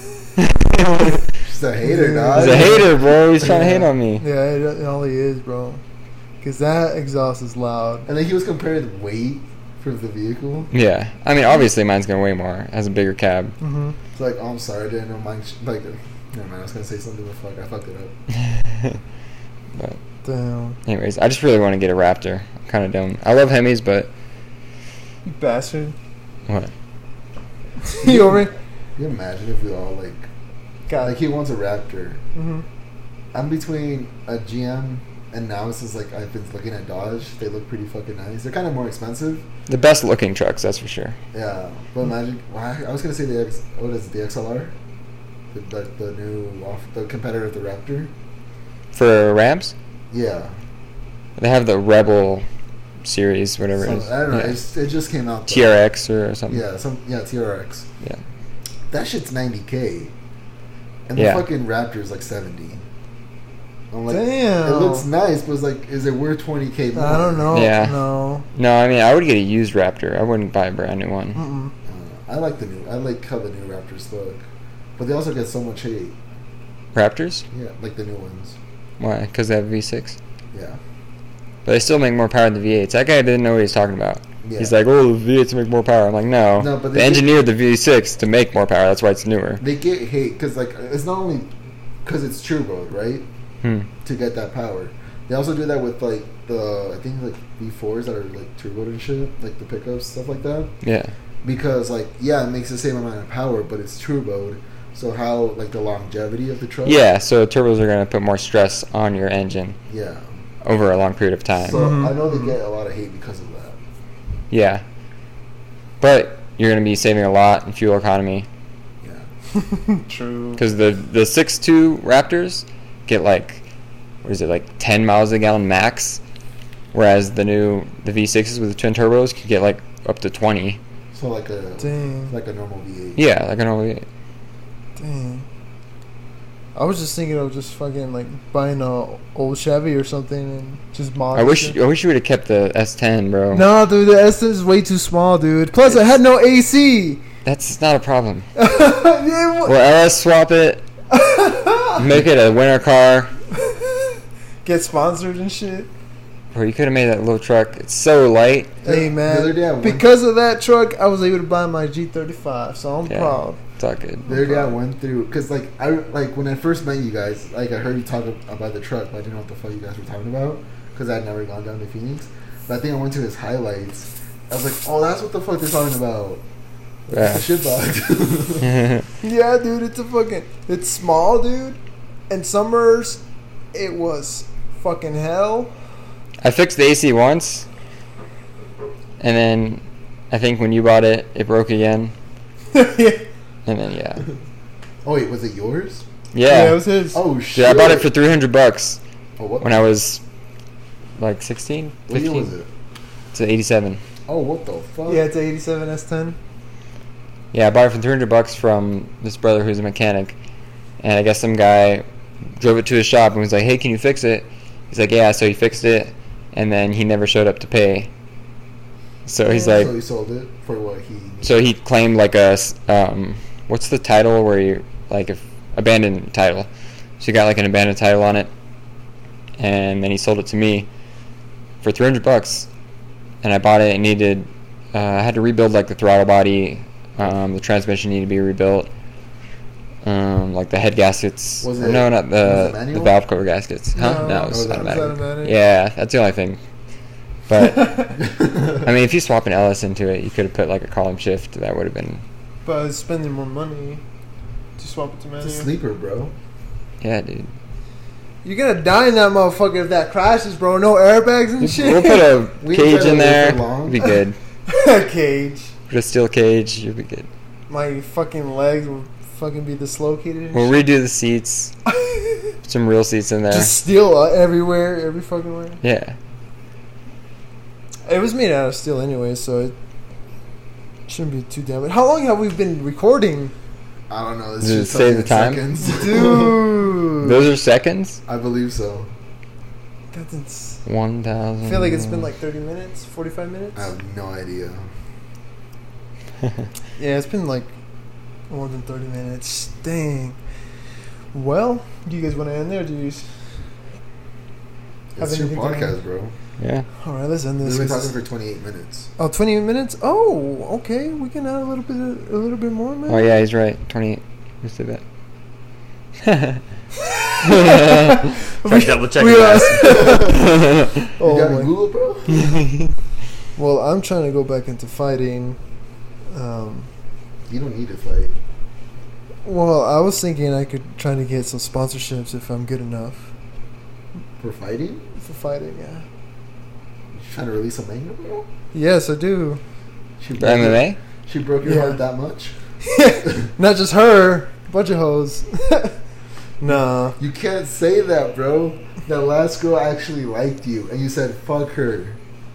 S2: He's a hater, dog.
S3: He's a hater, bro. He's trying to hate on me.
S1: Yeah, it, it all he is, bro. Cause that exhaust is loud.
S2: And then he was comparing the weight for the vehicle.
S3: Yeah. I mean, obviously mine's going to weigh more. It has a bigger cab.
S1: Mm-hmm.
S2: It's like, oh, I'm sorry, I didn't know mine. Sh-. Like, never mind, I was gonna say something, but fuck, I fucked it up.
S3: But
S1: Damn,
S3: anyways, I just really want to get a Raptor. I'm kind of dumb. I love Hemis, but
S1: you bastard.
S3: what?
S1: You over?
S2: Can you imagine if we all like,
S1: God.
S2: like he wants a Raptor.
S1: Mm-hmm.
S2: I'm between a G M and now it's just like I've been looking at Dodge. They look pretty fucking nice. They're kind of more expensive.
S3: The best looking trucks, that's for sure.
S2: Yeah, but imagine. Well, I I was gonna say the X. What is it, the X L R? The, the, the new off the competitor of the Raptor.
S3: For Rams,
S2: Yeah.
S3: they have the Rebel series, whatever
S2: So,
S3: it is.
S2: I don't know.
S3: Yeah.
S2: It's, it just came out. though.
S3: T R X or something.
S2: Yeah, some yeah T R X.
S3: Yeah.
S2: That shit's ninety k, and
S3: Yeah.
S2: the fucking Raptor is like seventy. I'm like,
S1: Damn.
S2: it looks nice, but it's like, is it worth twenty k more?
S1: I don't know.
S3: Yeah.
S1: No.
S3: No, I mean, I would get a used Raptor. I wouldn't buy a brand new one.
S1: Mm-mm.
S2: Uh, I like the new. I like how the new Raptors look, but they also get so much hate.
S3: Raptors?
S2: Yeah, like the new ones.
S3: Why? Because they have V six?
S2: Yeah.
S3: But they still make more power than the V eights. That guy didn't know what he's talking about.
S2: Yeah.
S3: He's like, oh, the V eights make more power. I'm like, no.
S2: No, but
S3: they
S2: they
S3: engineered the V six to make more power. That's why it's newer.
S2: They get hate because like it's not only because it's turbo, right?
S3: Hmm.
S2: To get that power. They also do that with like the I think like V fours that are like turboed and shit, like the pickups, stuff like that.
S3: Yeah.
S2: Because like yeah, it makes the same amount of power, but it's turboed. So how like the longevity of the truck?
S3: Yeah, so turbos are going to put more stress on your engine
S2: Yeah.
S3: over a long period of time.
S2: So
S1: Mhm.
S2: I know they get a lot of hate because of that.
S3: Yeah. But you're going to be saving a lot in fuel economy.
S2: Yeah.
S1: True.
S3: Because the, the six two Raptors get like, what is it, like ten miles a gallon max. Whereas the new, the V sixes with the twin turbos could get like up to twenty.
S2: So like a
S1: Dang.
S2: like a normal V eight.
S3: Yeah, like an O V eight.
S1: Dang. I was just thinking of just fucking like buying a old Chevy or something and just mod.
S3: I
S1: it.
S3: wish I wish you would have kept the S ten, bro.
S1: No, dude, the S is way too small, dude. Plus, I had no A C.
S3: That's not a problem.
S1: Yeah, what-
S3: Or L S swap it, make it a winter car.
S1: Get sponsored and shit.
S3: Bro, you could have made that little truck. It's so light.
S1: Hey
S2: The other day I
S1: man,
S2: went-
S1: because of that truck, I was able to buy my G thirty-five, so I'm
S3: Yeah.
S1: proud.
S3: It's all good.
S2: The other day I went through because like I like when I first met you guys, like I heard you talk about the truck, but I didn't know what the fuck you guys were talking about because I'd never gone down to Phoenix. But I think I went to his highlights. I was like, oh, that's what the fuck they're talking about.
S3: Yeah.
S2: It's a shit box.
S1: Yeah, dude, it's a fucking. It's small, dude. And summers, it was fucking hell.
S3: I fixed the A C once, and then I think when you bought it, it broke again.
S1: Yeah,
S3: And then yeah,
S2: Oh wait, was it yours?
S1: yeah, it
S3: yeah.
S1: was his.
S2: Oh shit!
S3: Dude, I bought it for three hundred bucks
S2: Oh, what?
S3: when I was like sixteen,
S2: What year was
S3: fifteen.
S2: it?
S3: It's an eighty-seven.
S2: Oh, what the fuck?
S1: Yeah, it's a eighty-seven S ten.
S3: Yeah, I bought it for three hundred bucks from this brother who's a mechanic, and I guess some guy drove it to his shop and was like, "Hey, can you fix it?" He's like, "Yeah." So he fixed it, and then he never showed up to pay. So he's like,
S2: so he sold it for what he.
S3: so he claimed like a s- um, what's the title where you like if abandoned title. So he got like an abandoned title on it, and then he sold it to me for three hundred bucks, and I bought it. It needed, uh, I had to rebuild like the throttle body, um, the transmission needed to be rebuilt, um, like the head gaskets.
S2: Was
S3: or
S2: it-
S3: no, not
S2: was
S3: the
S2: it manual?
S3: the valve cover gaskets. Huh?
S1: No.
S3: No, it
S2: Oh,
S3: was
S2: was that-
S3: automatic.
S1: was that automatic?
S3: Yeah, that's the only thing. But I mean, if you swap an Ellis into it, you could have put like a column shift. That would have been,
S1: But I was spending more money to swap it to
S2: It's a
S1: manual.
S2: sleeper, bro.
S3: yeah, dude.
S1: You're gonna die in that motherfucker if that crashes, bro. No airbags and
S3: We'll,
S1: shit.
S3: we'll put a
S2: We
S3: cage
S2: tried to
S3: in
S2: live
S3: there.
S2: for long.
S3: It'll be good.
S1: Cage.
S3: Put a steel cage. You'll be good.
S1: My fucking legs will fucking be dislocated. And
S3: We'll redo the seats.
S1: shit.
S3: Put some real seats in there.
S1: Just steel uh, everywhere, every fucking way.
S3: Yeah.
S1: It was made out of steel anyway, so it shouldn't be too damaged. How long have we been recording,
S2: I don't know. This
S3: Does it
S2: shit's
S3: save the
S2: something
S3: time?
S2: in seconds.
S1: dude?
S3: Those are seconds.
S2: I believe so.
S1: That's ins-
S3: One thousand.
S1: I feel like it's been like thirty minutes, forty-five minutes.
S2: I have no idea.
S1: Yeah, it's been like more than thirty minutes. Dang. Well, do you guys want to end there? Or do you? s- Have
S2: It's your
S1: anything to add?
S2: podcast, bro.
S3: Yeah.
S1: All right, let's end this.
S2: We've been
S1: 'cause
S2: talking
S1: it's-
S2: for twenty-eight minutes.
S1: Oh, twenty minutes. Oh, okay. We can add a little bit, a little bit more, man.
S3: Oh yeah, he's right. Twenty-eight. Let's do that.
S1: We-
S3: double check
S1: we
S3: it,
S1: are-
S2: You
S1: oh,
S2: got
S1: my-
S2: me Google, bro?
S1: Well, I'm trying to go back into fighting. Um,
S2: You don't need to fight.
S1: well, I was thinking I could try to get some sponsorships if I'm good enough
S2: For fighting?
S1: for fighting. Yeah.
S2: You trying to release a manga, bro?
S1: Yes, I do.
S2: She
S3: The M M A?
S2: She broke your
S1: Yeah.
S2: heart that much?
S1: Not just her, a bunch of hoes. Nah.
S2: You can't say that, bro. That last girl actually liked you, and you said, fuck her.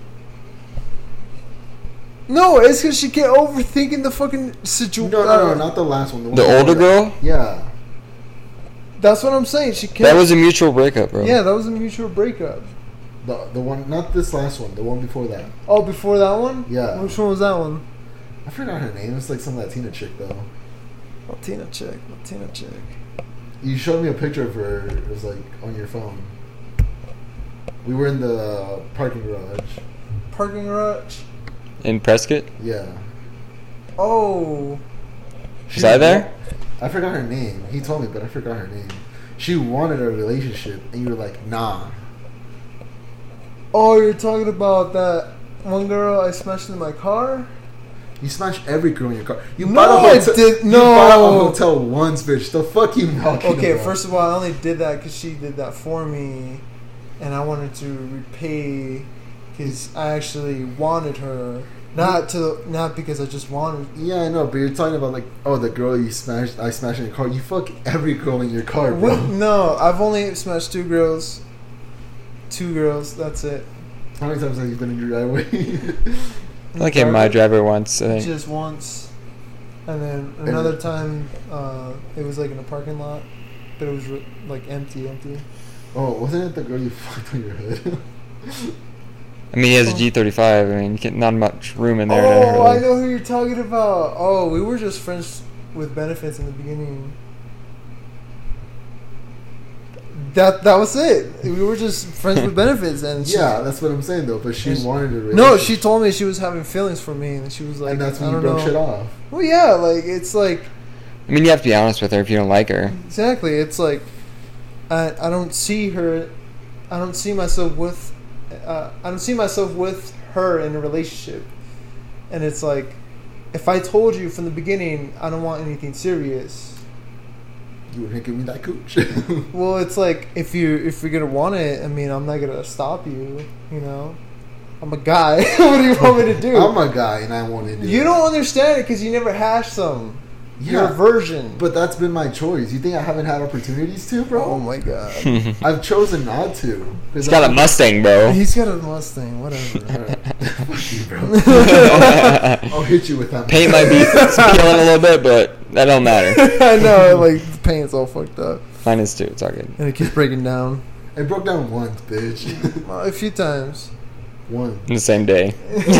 S1: No, it's because she kept overthinking the fucking situation.
S2: No, no, no, not the last one. one
S3: The
S2: before
S3: older
S2: that.
S1: Uh,
S3: girl?
S2: Yeah.
S1: That's what I'm saying. She kept.
S3: That was a mutual breakup, bro.
S1: Yeah, that was a mutual breakup.
S2: The the one, not this last one, the one before that.
S1: Oh, before that one?
S2: Yeah.
S1: Which one was that one?
S2: I forgot her name. It's like some Latina chick, though.
S1: Latina chick. Latina chick.
S2: You showed me a picture of her. It was like on your phone. We were in the parking garage.
S1: Parking garage.
S3: In Prescott?
S2: Yeah.
S1: Oh.
S3: Was I there?
S2: I forgot her name. He told me, but I forgot her name. She wanted a relationship, and you were like, nah.
S1: Oh, you're talking about that one girl I smashed in my car?
S2: You smashed every girl in your car. You
S1: No,
S2: bought a
S1: I
S2: hotel.
S1: did-
S2: You
S1: no.
S2: bought a hotel once, bitch. The fuck you talking
S1: Okay,
S2: about?
S1: first of all, I only did that because she did that for me, and I wanted to repay because I actually wanted her, not to, not because I just wanted.
S2: Yeah, I know, but you're talking about like, oh, the girl you smashed, I smashed in your car. You fuck every girl in your car, bro.
S1: What? No, I've only smashed two girls. Two girls. That's it.
S2: How many times have you been in your driveway?
S3: I like in my driveway once, I think.
S1: Just once, and then another time uh, it was like in a parking lot, but it was re- like empty, empty.
S2: Oh, wasn't it the girl you fucked on your hood?
S3: I mean, he has a G thirty-five. I mean, you get not much room in there. to
S1: Oh, I
S3: really-
S1: know who you're talking about. Oh, we were just friends with benefits in the beginning. that that was it. We were just friends with benefits, and she,
S2: Yeah, that's what I'm saying though. But she
S1: And she-
S2: wanted a relationship.
S1: no, she told me she was having feelings for me, and she was like,
S2: and that's
S1: I
S2: when you
S1: don't
S2: broke
S1: know.
S2: shit off.
S1: Well, yeah, like it's like
S3: I mean, you have to be honest with her if you don't like her.
S1: exactly. It's like I I don't see her. I don't see myself with. Uh, I don't see myself with her in a relationship, and it's like if I told you from the beginning I don't want anything serious.
S2: You wouldn't give me that cooch.
S1: Well, it's like if you if you're gonna want it, I mean, I'm not gonna stop you. You know, I'm a guy. What do you want me to do?
S2: I'm a guy and I want to do
S1: You
S2: it.
S1: don't understand it because you never hashed some. You're
S2: Yeah,
S1: a virgin.
S2: but that's been my choice. You think I haven't had opportunities to, bro?
S1: Oh my god.
S2: I've chosen not to.
S3: He's got a Mustang, bro.
S1: He's got a Mustang. Whatever.
S2: Fuck you, bro. I'll hit you with that.
S3: Paint might be peeling a little bit, but that don't matter.
S1: I know. Like the paint's all fucked up,
S3: Mine is too. It's all good.
S1: and it keeps breaking down.
S2: It broke down once, bitch.
S1: Well, a few times.
S2: One.
S3: In the same day.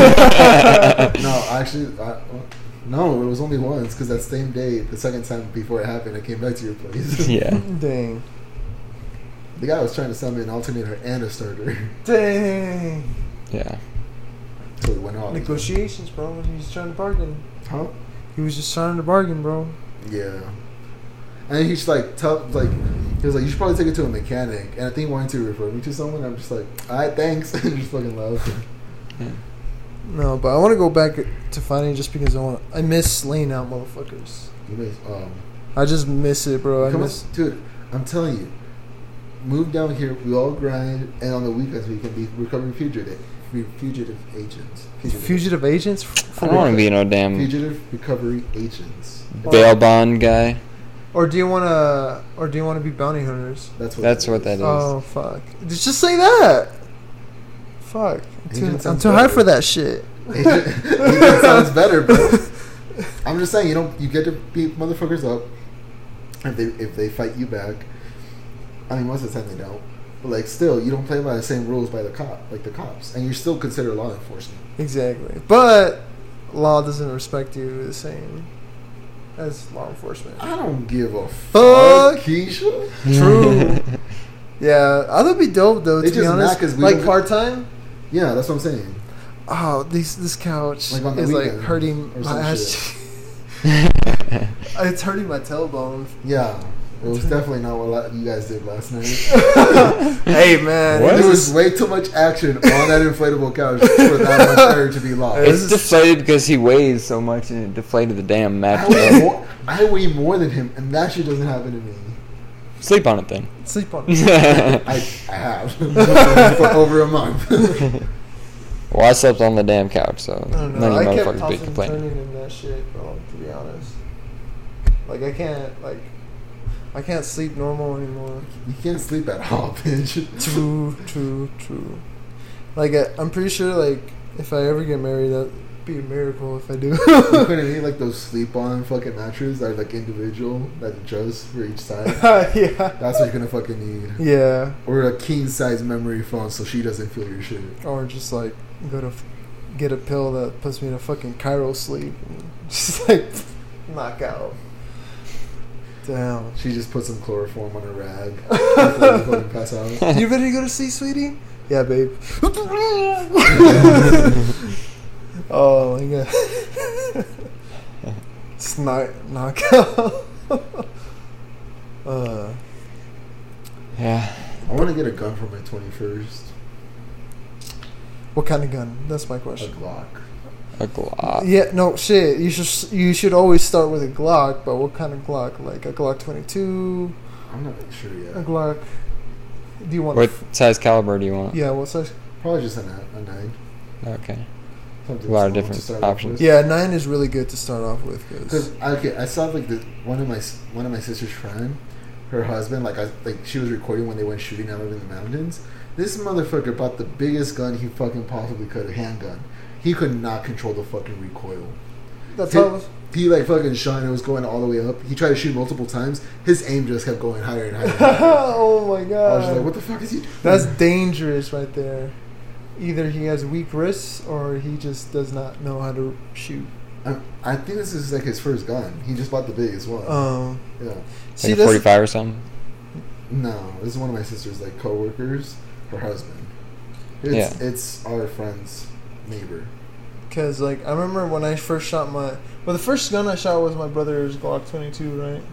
S2: No, actually, I, no, it was only once because that same day, the second time before it happened, I came back to your place.
S3: Yeah.
S1: Dang.
S2: The guy was trying to sell me an alternator and a starter,
S1: Dang.
S3: Yeah.
S2: so it went off.
S1: Negotiations, bro. He was trying to bargain.
S2: Huh?
S1: He was just trying to bargain, bro.
S2: Yeah. And he's like, tough, like, he was like, you should probably take it to a mechanic. And I think he wanted to refer me to someone. I'm just like, all right, thanks. And just fucking left.
S1: No, but I want to go back to fighting just because I want. I miss laying out motherfuckers.
S2: You guys, um,
S1: I just miss it, bro. I
S2: come
S1: miss.
S2: on, dude, I'm telling you, move down here. We all grind, and on the weekends we can be recovering fugitive, fugitive agents. Fugitive,
S1: Fugitive agents.
S3: I don't want to be no damn
S2: fugitive recovery agents.
S3: bail bond guy.
S1: Or do you want to? Or do you want to be bounty hunters?
S2: That's what.
S3: That's
S2: that
S3: what
S2: is.
S3: that is.
S1: Oh fuck! Just just say that. Fuck! I'm too,
S2: Agent
S1: I'm
S2: sounds
S1: too high
S2: better.
S1: for that shit.
S2: Agent, agent sounds better, bro. I'm just saying, you know, you get to beat motherfuckers up if they if they fight you back. I mean, most of the time they don't, but like still, you don't play by the same rules by the cop, like the cops, and you're still considered law enforcement.
S1: Exactly, but law doesn't respect you the same as law enforcement.
S2: I don't give a
S1: Fuck.
S2: fuck, Keisha.
S1: True. Yeah, I would be dope though.
S2: They
S1: To be
S2: just
S1: honest,
S2: mad 'cause we
S1: like
S2: don't-
S1: part time.
S2: Yeah, that's what I'm saying.
S1: Oh, this this couch
S2: Like on the
S1: is like
S2: weekend
S1: hurting
S2: or
S1: my
S2: some
S1: ass. It's hurting my tailbone.
S2: Yeah, it was definitely not what la- you guys did last night.
S1: Hey man,
S3: What?
S1: it
S2: There
S1: was
S2: was way too much action on that inflatable couch for that much air to be lost.
S1: Hey,
S3: It's
S1: This is-
S3: deflated because he weighs so much and it deflated the damn
S2: I weigh,
S3: mattress.
S2: more, I weigh more than him, and that shit doesn't happen to me.
S3: Sleep on it then.
S1: sleep on it.
S2: I, I have for over a month.
S3: Well, I slept on the damn couch, so
S1: I don't
S3: none
S1: know.
S3: of you
S1: I kept
S3: motherfuckers be
S1: tossing and
S3: complaining.
S1: turning in that shit, bro. To be honest, like I can't like I can't sleep normal anymore.
S2: You can't sleep at all, bitch.
S1: True, true, true. Like I, I'm pretty sure, like if I ever get married, that'd be a miracle if I do.
S2: You couldn't need like those sleep-on fucking mattresses that are like individual, that adjust for each side.
S1: Yeah.
S2: That's what you're gonna fucking need.
S1: Yeah.
S2: Or a king-size memory foam so she doesn't feel your shit.
S1: Or just like go to f- get a pill that puts me in a fucking Cairo sleep, and just like knock out. Damn.
S2: She just put some chloroform on a rag before you fucking pass out.
S1: You ready to go to sleep, sweetie? Yeah, babe. Oh my god. It's not knockout. uh,
S3: Yeah.
S2: I want to get a gun for my twenty-first.
S1: what kind of gun? That's my
S2: A
S1: question.
S2: Glock.
S3: A Glock.
S1: Yeah, no shit. You should you should always start with a Glock, but what kind of Glock? Like a Glock twenty-two,
S2: I'm not really sure yet.
S1: a Glock. Do you want?
S3: What size caliber do you want?
S1: Yeah, what size?
S2: Probably just a, ni- a nine.
S3: Okay.
S2: Something
S3: A lot of
S2: small
S3: different
S2: to start off
S3: options.
S2: with.
S1: Yeah, nine is really good to start off with. Cause
S2: Because okay, I saw like the one of my s- one of my sister's friend, her husband, like I like she was recording when they went shooting out in the mountains. This motherfucker bought the biggest gun he fucking possibly could, a handgun. He could not control the fucking recoil.
S1: that's
S2: He,
S1: how. It was.
S2: he like fucking shot and it was going all the way up. He tried to shoot multiple times. His aim just kept going higher and higher. And higher.
S1: Oh my
S2: I
S1: god.
S2: was just like, what the fuck is he doing?
S1: That's dangerous right there. Either he has weak wrists or he just does not know how to shoot.
S2: I, I think this is like his first gun. He just bought the biggest one.
S1: Um,
S2: yeah.
S1: see,
S3: Like a
S1: that's
S3: forty-five or something?
S2: No, this is one of my sister's like coworkers, her husband. It's
S3: Yeah.
S2: it's our friend's neighbor.
S1: Because, like, I remember when I first shot my... Well, the first gun I shot was my brother's Glock twenty-two, right?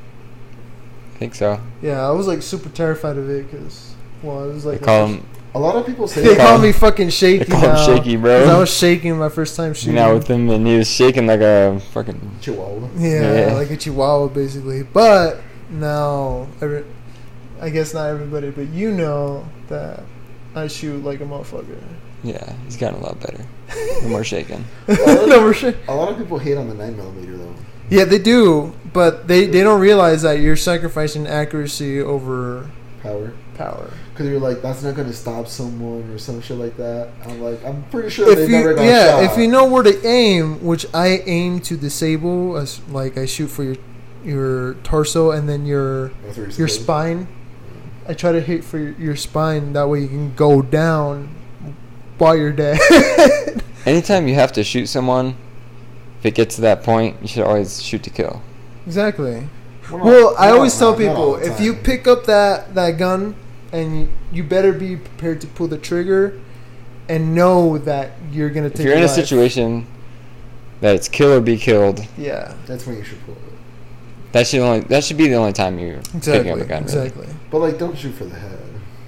S3: I think so.
S1: Yeah, I was, like, super terrified of it because, well, it was like...
S3: They call him.
S2: A lot of people say
S1: They
S2: that.
S1: call me fucking shaky
S3: They call him
S1: now,
S3: shaky, bro.
S1: 'cause I was shaking my first time shooting.
S3: Now with him, and he was shaking like a fucking.
S2: Chihuahua.
S1: Yeah,
S3: Yeah.
S1: like a chihuahua, basically. But now, every, I guess not everybody, but you know that I shoot like a motherfucker.
S3: Yeah, he's gotten a lot better. No more shaking.
S1: No, we're sure.
S2: A lot of people hate on the nine millimeter though.
S1: Yeah, they do, but they, they don't realize that you're sacrificing accuracy over
S2: Power.
S1: power.
S2: Because you're like, that's not going to stop someone or some shit like that. I'm like, I'm pretty sure they
S1: If
S2: never
S1: you
S2: got
S1: yeah,
S2: shot.
S1: if you know where to aim, which I aim to disable, as like I shoot for your your torso and then your
S2: That's where you're
S1: your
S2: supposed-
S1: spine. I try to hit for your, your spine. That way you can go down while you're dead.
S3: Anytime you have to shoot someone, if it gets to that point, you should always shoot to kill.
S1: Exactly.
S2: Well, not-
S1: Well, I
S2: not
S1: always
S2: all-
S1: tell
S2: not- not all
S1: people
S2: the
S1: if you
S2: time.
S1: pick up that, that gun and you, you better be prepared to pull the trigger and know that you're gonna take.
S3: If you're in a
S1: life.
S3: situation that it's kill or be killed,
S1: yeah,
S2: That's when you should pull it.
S3: that should only that should be the only time you're picking
S1: exactly,
S3: up a gun. Really.
S1: exactly.
S2: But like, don't shoot for the head.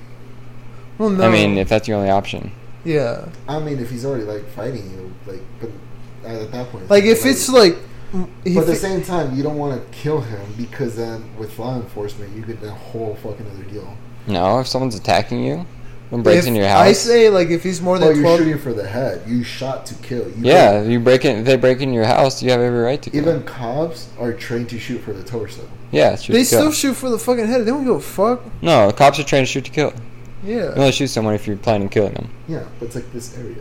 S1: Well, no,
S3: I mean, if that's your only option.
S1: yeah,
S2: I mean, if he's already like fighting you, like, but at that point,
S1: like if it's like, if
S2: But at the
S1: it-
S2: same time, you don't want to kill him because then with law enforcement, you get a whole fucking other deal.
S3: No, if someone's attacking you, and breaks
S1: if
S3: into your house.
S1: I say like if he's more
S2: Well,
S1: than
S2: you're
S1: twelve.
S2: shooting for the head. You shot to kill. You
S3: yeah, you break in. If they break into your house, you have every right to kill.
S2: Even cops are trained to shoot for the torso.
S3: yeah, shoot
S1: They
S3: to kill.
S1: still shoot for the fucking head. They don't give a fuck.
S3: No, the cops are trained to shoot to kill. You
S1: Yeah.
S3: only shoot someone if you're planning on killing them.
S2: Yeah, but it's like this area.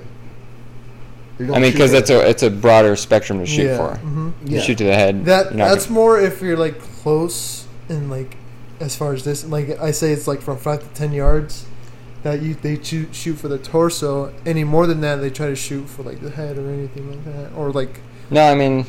S2: They don't
S3: I mean,
S2: shoot
S3: because
S2: for
S3: that's
S2: the-
S3: a it's a broader spectrum to shoot
S1: yeah.
S3: for.
S1: hmm
S3: You
S2: Yeah.
S3: shoot to the head.
S1: That
S3: you're not
S1: that's
S3: gonna-
S1: more if you're like close and like as far as this, like I say, it's like from five to ten yards that you they shoot shoot for the torso. Any more than that, they try to shoot for like the head or anything like that, or like,
S3: No, I mean,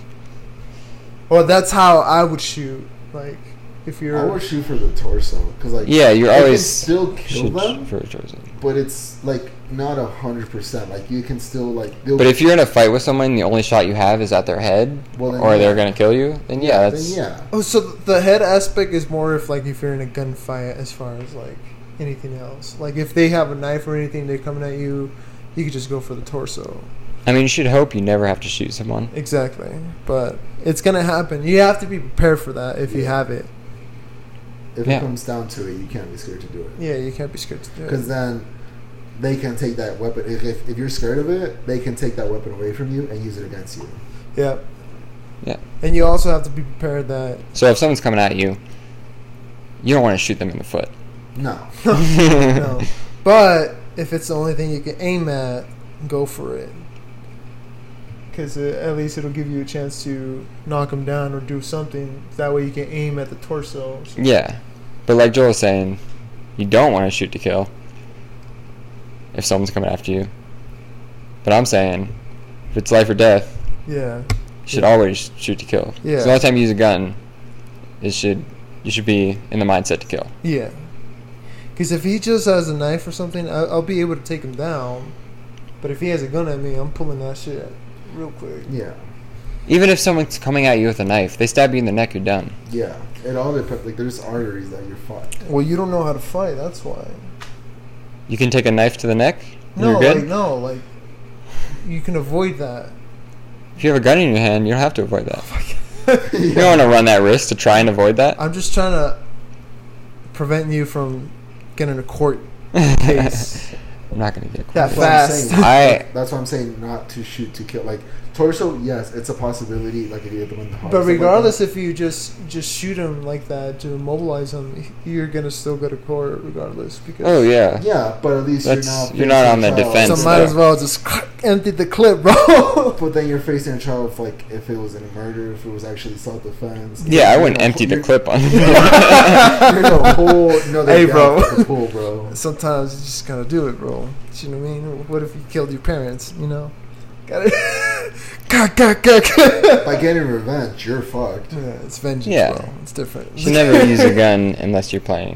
S1: or that's how I would shoot. Like if
S2: I
S1: you're
S2: would shoot for the torso because like
S3: yeah, you're
S2: you can
S3: always
S2: still kill
S3: shoot
S2: them,
S3: for a torso.
S2: but it's like not a hundred percent. Like you can still like. they'll-
S3: But if you're in a fight with someone, the only shot you have is at their head,
S2: Well, then
S3: or
S2: yeah.
S3: they're gonna kill you, then yeah, that's
S2: then yeah.
S1: oh, so the head aspect is more if like if you're in a gunfight as far as like anything else. Like if they have a knife or anything, they're coming at you, you could just go for the torso.
S3: I mean, you should hope you never have to shoot someone.
S1: Exactly, but it's gonna happen. You have to be prepared for that if you
S2: Yeah.
S1: have it.
S2: If
S3: Yeah.
S2: it comes down to it, you can't be scared to do it.
S1: Yeah, you can't be scared to do
S2: Because
S1: it.
S2: then they can take that weapon. If, if, if you're scared of it, they can take that weapon away from you and use it against you.
S1: Yeah,
S3: Yeah.
S1: and you also have to be prepared that
S3: So if someone's coming at you, you don't want to shoot them in the foot.
S2: No.
S1: no. But if it's the only thing you can aim at, go for it. Because at least it'll give you a chance to knock them down or do something. That way you can aim at the torso. So-
S3: Yeah, but like Joel was saying, you don't want to shoot to kill if someone's coming after you. But I'm saying, if it's life or death,
S1: Yeah.
S3: you should
S1: Yeah.
S3: always shoot to kill. 'Cause
S1: Yeah.
S3: the only time you use a gun, it should you should be in the mindset to kill.
S1: Yeah. Because if he just has a knife or something, I'll, I'll be able to take him down. But if he has a gun at me, I'm pulling that shit real quick.
S2: Yeah.
S3: Even if someone's coming at you with a knife, they stab you in the neck, you're done.
S2: Yeah. It all depends. Like, there's arteries that you're fucked.
S1: Well, you don't know how to fight. That's why.
S3: You can take a knife to the neck, and
S1: No,
S3: you're good.
S1: like no, like you can avoid that.
S3: If you have a gun in your hand, you don't have to avoid that.
S2: Yeah.
S3: You don't want to run that risk to try and avoid that.
S1: I'm just trying to prevent you from getting a court case
S3: I'm not gonna get caught.
S1: that
S2: That's what I'm
S1: fast.
S2: saying.
S3: I
S2: That's what I'm saying. Not to shoot to kill. Like torso, yes, it's a possibility. Like if you hit them in the heart.
S1: But
S2: stuff like
S1: regardless,
S2: that.
S1: if you just just shoot him like that to immobilize him, you're gonna still go to court regardless. Because
S3: oh yeah.
S2: yeah, but at least
S3: That's-
S2: you're not.
S3: you're not
S2: facing
S3: on the
S2: a trial.
S3: defense
S1: so might
S3: though.
S1: as well just empty the clip, bro.
S2: But then you're facing a trial of like if it was a murder, if it was actually self-defense.
S3: Yeah, I
S2: You're
S3: wouldn't
S2: in a
S3: empty
S2: whole-
S3: the
S2: you're-
S3: clip on.
S2: You're in a whole another
S1: Hey,
S2: gap
S1: bro.
S2: with the pool, bro.
S1: Sometimes you just gotta do it, bro. You know what I mean? What if you killed your parents? You know, gotta. Gah, gah, gah, gah.
S2: By getting revenge, you're fucked.
S1: Yeah, it's vengeance,
S3: Yeah.
S1: bro. It's different.
S3: You should never use a gun unless you're playing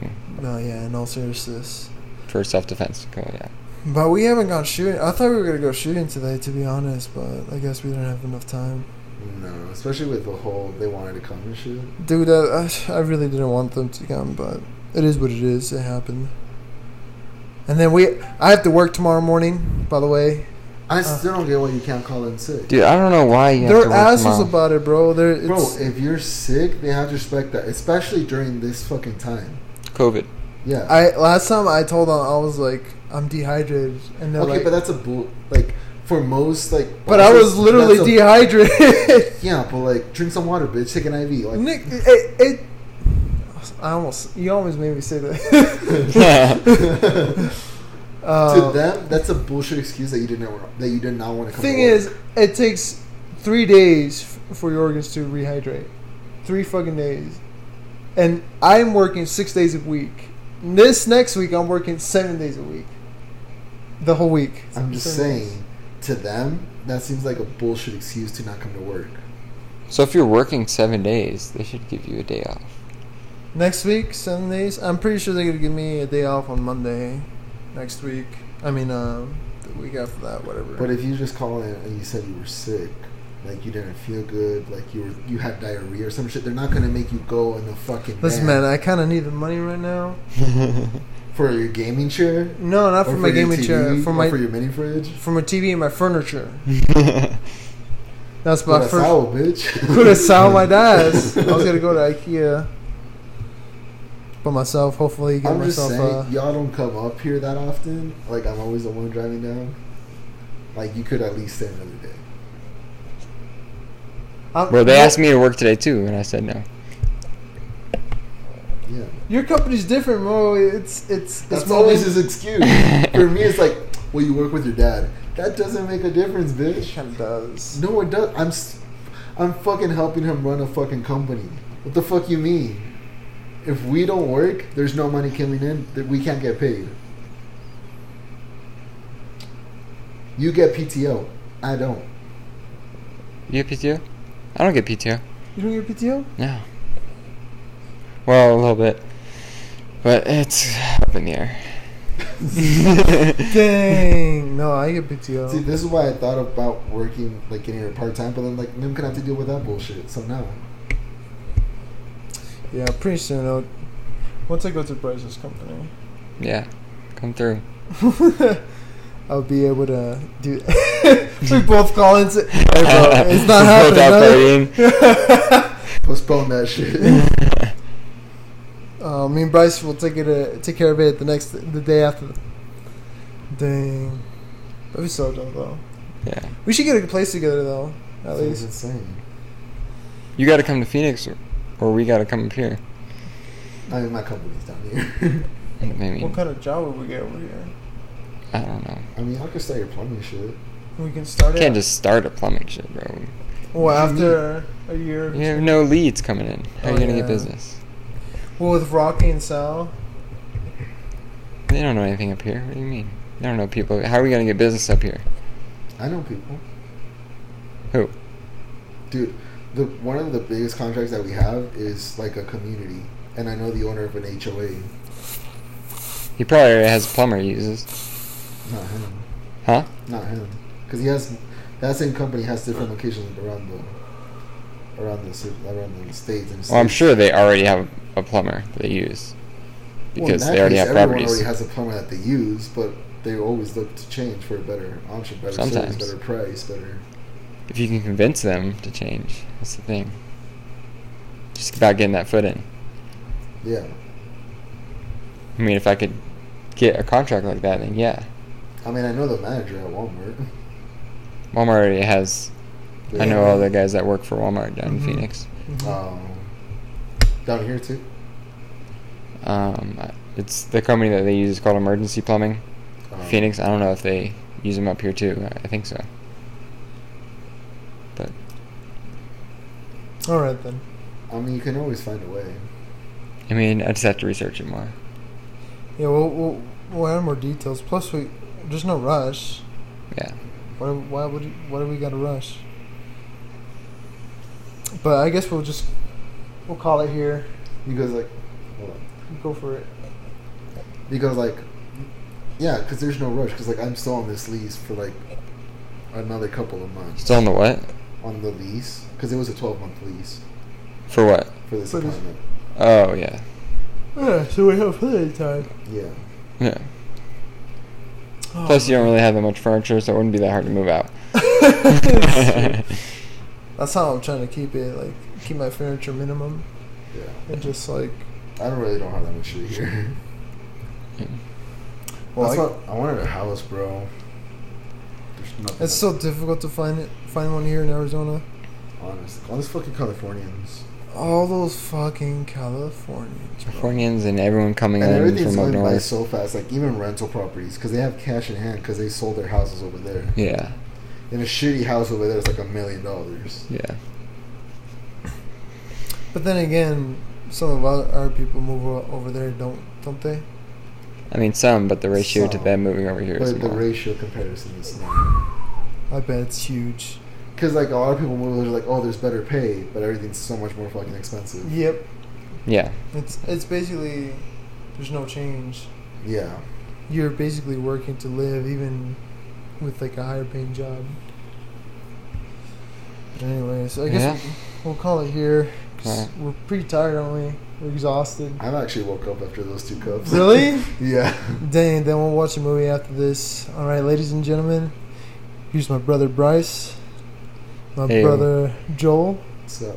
S1: No, yeah, in all seriousness.
S3: For self-defense. Cool, yeah.
S1: But we haven't gone shooting. I thought we were going to go shooting today, to be honest, but I guess we didn't have enough time.
S2: No, especially with the whole they wanted to come and shit.
S1: Dude, I, I really didn't want them to come, but it is what it is. It happened. And then we, I have to work tomorrow morning, by the way.
S2: I still don't get why you can't call in sick.
S3: Dude, I don't know why you have
S1: They're
S3: to work
S1: assholes
S3: tomorrow.
S1: about it, bro. They're, it's,
S2: Bro, if you're sick, they have to respect that, especially during this fucking time.
S3: COVID.
S2: Yeah.
S1: I last time I told them, I was like, I'm dehydrated, and they're
S2: okay,
S1: like,
S2: but that's a bull. Like for most, like.
S1: but I was
S2: bosses,
S1: literally
S2: that's a-
S1: dehydrated.
S2: Yeah, but like, drink some water, bitch. Take an I V. Like,
S1: Nick, it, it, I almost, you almost made me say that. uh,
S2: to them, that's a bullshit excuse that you didn't that you did not want to come.
S1: Thing
S2: to work.
S1: is, it takes three days f- for your organs to rehydrate. Three fucking days, and I'm working six days a week. This next week, I'm working seven days a week. The whole week.
S2: I'm just
S1: Seven days.
S2: saying, to them, that seems like a bullshit excuse to not come to work.
S3: So if you're working seven days, they should give you a day off.
S1: Next week, seven days. I'm pretty sure they're gonna give me a day off on Monday. Next week. I mean, um, the week after that, whatever.
S2: But if you just call in and you said you were sick, like you didn't feel good, like you were you had diarrhea or some shit, they're not gonna make you go in the fucking.
S1: Listen,
S2: van
S1: man, I kind of need the money right now.
S2: for your gaming chair.
S1: No, not
S2: Or
S1: for my
S2: your
S1: gaming
S2: T V,
S1: chair. For
S2: or
S1: my
S2: for your mini fridge.
S1: for my T V and my furniture. That's my
S2: But a
S1: first.
S2: sour, bitch.
S1: Could have sold my dad's. I was gonna go to IKEA. By myself, hopefully get
S2: I'm just
S1: myself.
S2: saying,
S1: Uh,
S2: y'all don't come up here that often. Like I'm always the one driving down. Like you could at least stay another day.
S1: I'm-
S3: Well, they
S1: well,
S3: asked me to work today too, and I said no.
S2: Yeah,
S1: Your company's different, bro. It's it's
S2: that's
S1: it's
S2: always his excuse. For me, it's like, well, you work with your dad. That doesn't make a difference, bitch.
S1: kind of does.
S2: No, it does. I'm, s- I'm fucking helping him run a fucking company. What the fuck you mean? If we don't work, there's no money coming in. That we can't get paid. You get P T O. I don't.
S3: You get P T O? I don't get P T O.
S1: You don't get P T O?
S3: No. Well, a little bit. But it's up in the air.
S1: Dang. No, I get P T O.
S2: See, this is why I thought about working, like getting a part time, but then like I'm gonna have to deal with that bullshit. So now,
S1: Yeah, pretty soon. I'll, once I go to Bryce's company,
S3: Yeah. Come through.
S1: I'll be able to do. We both call and say, "Hey, bro, it's not
S3: Both out
S1: happening."
S3: partying.
S2: postpone that shit.
S1: Uh, me and Bryce will take it. Uh, take care of it the next, the day after. Dang, that'd be so dope though.
S3: Yeah.
S1: We should get a place together though. At
S2: Sounds
S1: least.
S2: insane.
S3: You got to come to Phoenix, or, or we got to come up here.
S2: I mean, my company's down here.
S3: Maybe.
S1: What kind of job would we get over here?
S3: I don't know.
S2: I mean, I could start your plumbing shit.
S1: We can start
S3: You
S1: it.
S3: can't just start a plumbing shit, bro.
S1: Well,
S2: What do you
S1: after a year. of
S3: You have no leads coming in. How are
S1: Oh,
S3: you gonna
S1: yeah.
S3: get business?
S1: Well, with Rocky and Sal.
S3: They don't know anything up here. What do you mean? They don't know people. How are we gonna get business up here?
S2: I know people.
S3: Who?
S2: Dude, the one of the biggest contracts that we have is like a community, and I know the owner of an H O A.
S3: He probably already has a plumber he uses.
S2: Not him.
S3: Huh?
S2: Not him. Because he has that same company has different locations around the around the ci- around the states. And
S3: Well, I'm
S2: states.
S3: sure they already have a plumber they use
S2: Well, in
S3: because
S2: that
S3: they already
S2: case,
S3: have
S2: everyone
S3: properties.
S2: already has a plumber that they use, but they always look to change for a better option, better
S3: Sometimes.
S2: service, better price, better.
S3: If you can convince them to change, that's the thing. Just about getting that foot in.
S2: Yeah.
S3: I mean, if I could get a contract like that, then yeah.
S2: I mean, I know the manager at Walmart.
S3: Walmart already has. I know
S2: Yeah.
S3: all the guys that work for Walmart down
S1: Mhm.
S3: in Phoenix.
S2: Um, down here too.
S3: Um, it's the company that they use is called Emergency Plumbing.
S2: Um,
S3: Phoenix. I don't know if they use them up here too. I think so. But
S1: All right then.
S2: I mean, you can always find a way.
S3: I mean, I just have to research it more.
S1: Yeah, we'll we'll, we'll add more details. Plus, we there's no rush.
S3: Yeah.
S1: Why why would you, why do we gotta rush? But I guess we'll just we'll call it here.
S2: You guys like, hold on.
S1: Go for it.
S2: because like, yeah, because there's no rush. Because like I'm still on this lease for like another couple of months.
S3: Still on the what?
S2: On the lease, because it was a twelve month lease
S3: For what?
S2: for this
S1: For this-
S2: apartment.
S3: Oh yeah,
S1: Yeah, so we have plenty of time.
S2: Yeah.
S3: yeah.
S1: Oh,
S3: Plus, you don't really have that much furniture, so it wouldn't be that hard to move out.
S1: That's how I'm trying to keep it, like, keep my furniture minimum.
S2: Yeah.
S1: And just, like...
S2: I don't really don't have that much shit here.
S1: Well,
S2: That's
S1: I-
S2: what I wanted a house, bro. There's nothing.
S1: It's so difficult to find it, find one here in Arizona.
S2: honest. All these fucking Californians.
S1: All those fucking Californians, bro.
S3: Californians and everyone coming
S2: And
S3: in
S2: everything's
S3: from up
S2: going by
S3: north.
S2: so fast. Like even rental properties, because they have cash in hand, because they sold their houses over there.
S3: Yeah,
S2: In a shitty house over there, it's like a million dollars.
S3: yeah.
S1: But then again, some of our, our people move o- over there, don't don't they?
S3: I mean some, but the ratio to
S2: Some.
S3: them moving over here is
S2: But the
S3: more.
S2: ratio comparison is not.
S1: I bet it's huge.
S2: Because like a lot of people move, they're like, oh, there's better pay, but everything's so much more fucking expensive.
S1: Yep.
S3: Yeah,
S1: It's it's basically there's no change.
S2: Yeah.
S1: You're basically working to live, even with like a higher paying job. But anyways, I guess
S3: Yeah.
S1: we'll call it here. 'Cause
S3: Alright.
S1: we're pretty tired, aren't we? We're exhausted.
S2: I've actually woke up after those two cups.
S1: Really?
S2: Yeah.
S1: Dang, then we'll watch a movie after this. Alright, ladies and gentlemen, here's my brother Bryce, my
S3: Hey.
S1: brother Joel.
S2: So,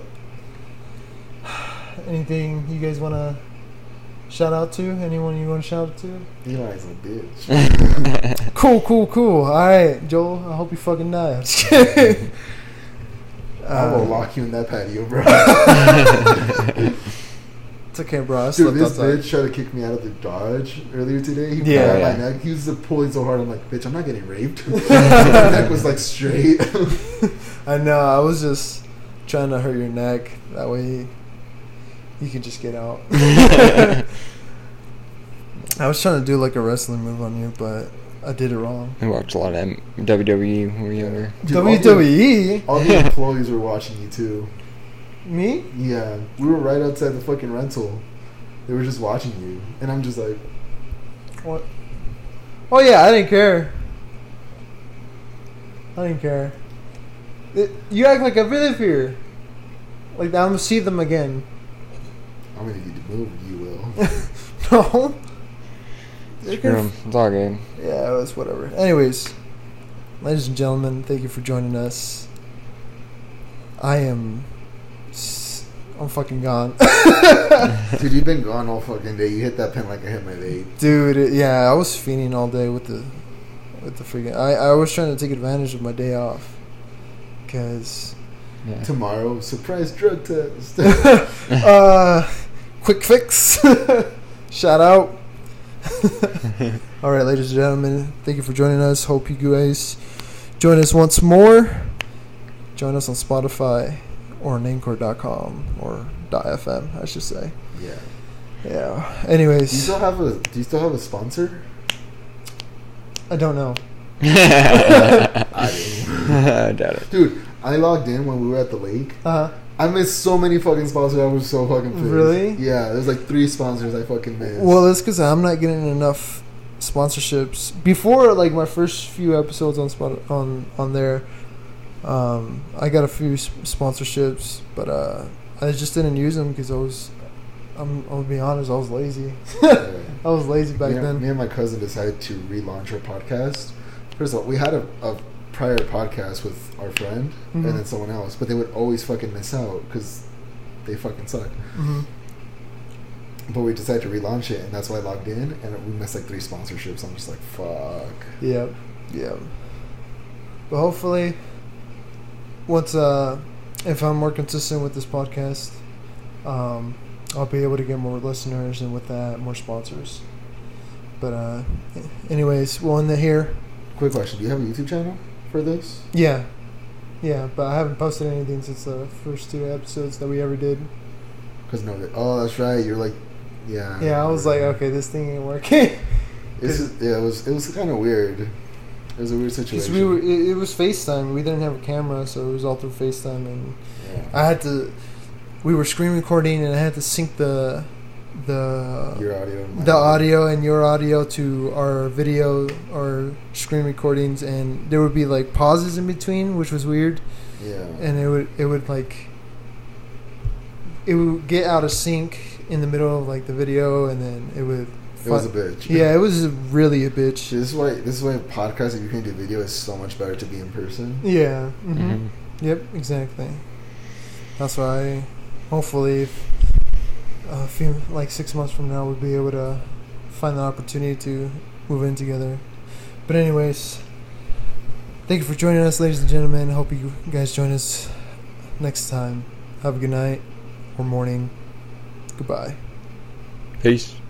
S1: Anything you guys want to shout out to? Anyone you want to shout out to?
S2: Eli's a bitch.
S1: Cool, cool, cool. Alright, Joel, I hope you fucking die. I'm just kidding.
S2: I will
S1: Uh,
S2: lock you in that patio, bro.
S1: It's okay, bro. I
S2: Dude,
S1: slept
S2: this
S1: outside.
S2: bitch tried to kick me out of the Dodge earlier today. He
S1: Yeah.
S2: grabbed
S3: Yeah.
S2: my neck. He was pulling so hard. I'm like, bitch, I'm not getting raped. My neck was like straight.
S1: I know. I was just trying to hurt your neck. That way you could just get out. I was trying to do like a wrestling move on you, but I did it wrong.
S3: We watched a lot of M- W W E when we were younger.
S2: Dude, all
S1: W
S2: the-
S1: W E?
S2: All the employees were watching you too.
S1: Me?
S2: Yeah, we were right outside the fucking rental. They were just watching you, and I'm just like,
S1: What? Oh yeah, I didn't care. I didn't care. It, you act like I live here. Like I'm gonna see them again.
S2: I'm gonna need to move. You will.
S1: No. They
S3: Screw
S1: can-
S3: 'em. It's all good.
S1: Yeah, it was whatever. Anyways, ladies and gentlemen, thank you for joining us. I am. s- I'm fucking gone.
S2: Dude, you've been gone all fucking day. You hit that pen like I hit my vape.
S1: Dude, it- yeah, I was fiending all day with the. With the freaking. I, I was trying to take advantage of my day off. Because.
S3: Yeah.
S2: Tomorrow, surprise drug test.
S1: uh, quick fix. Shout out. All right, ladies and gentlemen, thank you for joining us. Hope you guys join us once more. Join us on Spotify or on anchor dot com or .fm, I should say.
S2: Yeah.
S1: Yeah.
S2: Do you
S1: Anyways,
S2: still have a Do you still have a sponsor?
S1: I don't know.
S2: I do.
S3: I doubt it.
S2: Dude, I logged in when we were at the lake.
S1: Uh,
S2: I missed so many fucking sponsors. I was so fucking pissed.
S1: Really?
S2: Yeah, there's like three sponsors I fucking missed.
S1: well, it's because I'm not getting enough sponsorships. Before, like my first few episodes on spot on on there, um, I got a few s- sponsorships, but uh, I just didn't use them because I was. I'm. I'm gonna be honest. I was lazy.
S2: Yeah.
S1: I was lazy back
S2: me, and-
S1: then.
S2: me and my cousin decided to relaunch our podcast. First of all, we had a, a prior podcast with our friend
S1: Mhm.
S2: and then someone else, but they would always fucking miss out because they fucking suck.
S1: hmm
S2: But we decided to relaunch it, and that's why I logged in, and we missed like three sponsorships. I'm just like, fuck.
S1: Yep. Yep. But hopefully, once uh, if I'm more consistent with this podcast, um, I'll be able to get more listeners, and with that, more sponsors. But uh, anyways, we'll end it here.
S2: Quick question: do you have a YouTube channel for this?
S1: Yeah, yeah, but I haven't posted anything since the first two episodes that we ever did.
S2: Because no, oh, that's right. You're like, yeah.
S1: Yeah, I was like, okay, this thing ain't working.
S2: It's, yeah, it was. It was kind of weird. It was a weird
S1: Because
S2: situation.
S1: we were, it, it was FaceTime. We didn't have a camera, so it was all through FaceTime, and
S2: Yeah.
S1: I had to. We were screen recording, and I had to sync the the
S2: Your audio. And my
S1: the audio and your audio to our video or screen recordings, and there would be like pauses in between, which was weird.
S2: Yeah.
S1: And it would it would like it would get out of sync in the middle of like the video, and then it would.
S2: It was a bitch.
S1: Yeah, it was really a bitch.
S2: This is why this is why podcast, if you can do video, is so much better to be in person.
S1: Yeah. Mm-hmm.
S3: Mhm.
S1: Yep. Exactly. That's why. Hopefully, a few like six months from now, we'll be able to find the opportunity to move in together. But anyways, thank you for joining us, ladies and gentlemen. Hope you guys join us next time. Have a good night or morning. Goodbye.
S3: Peace.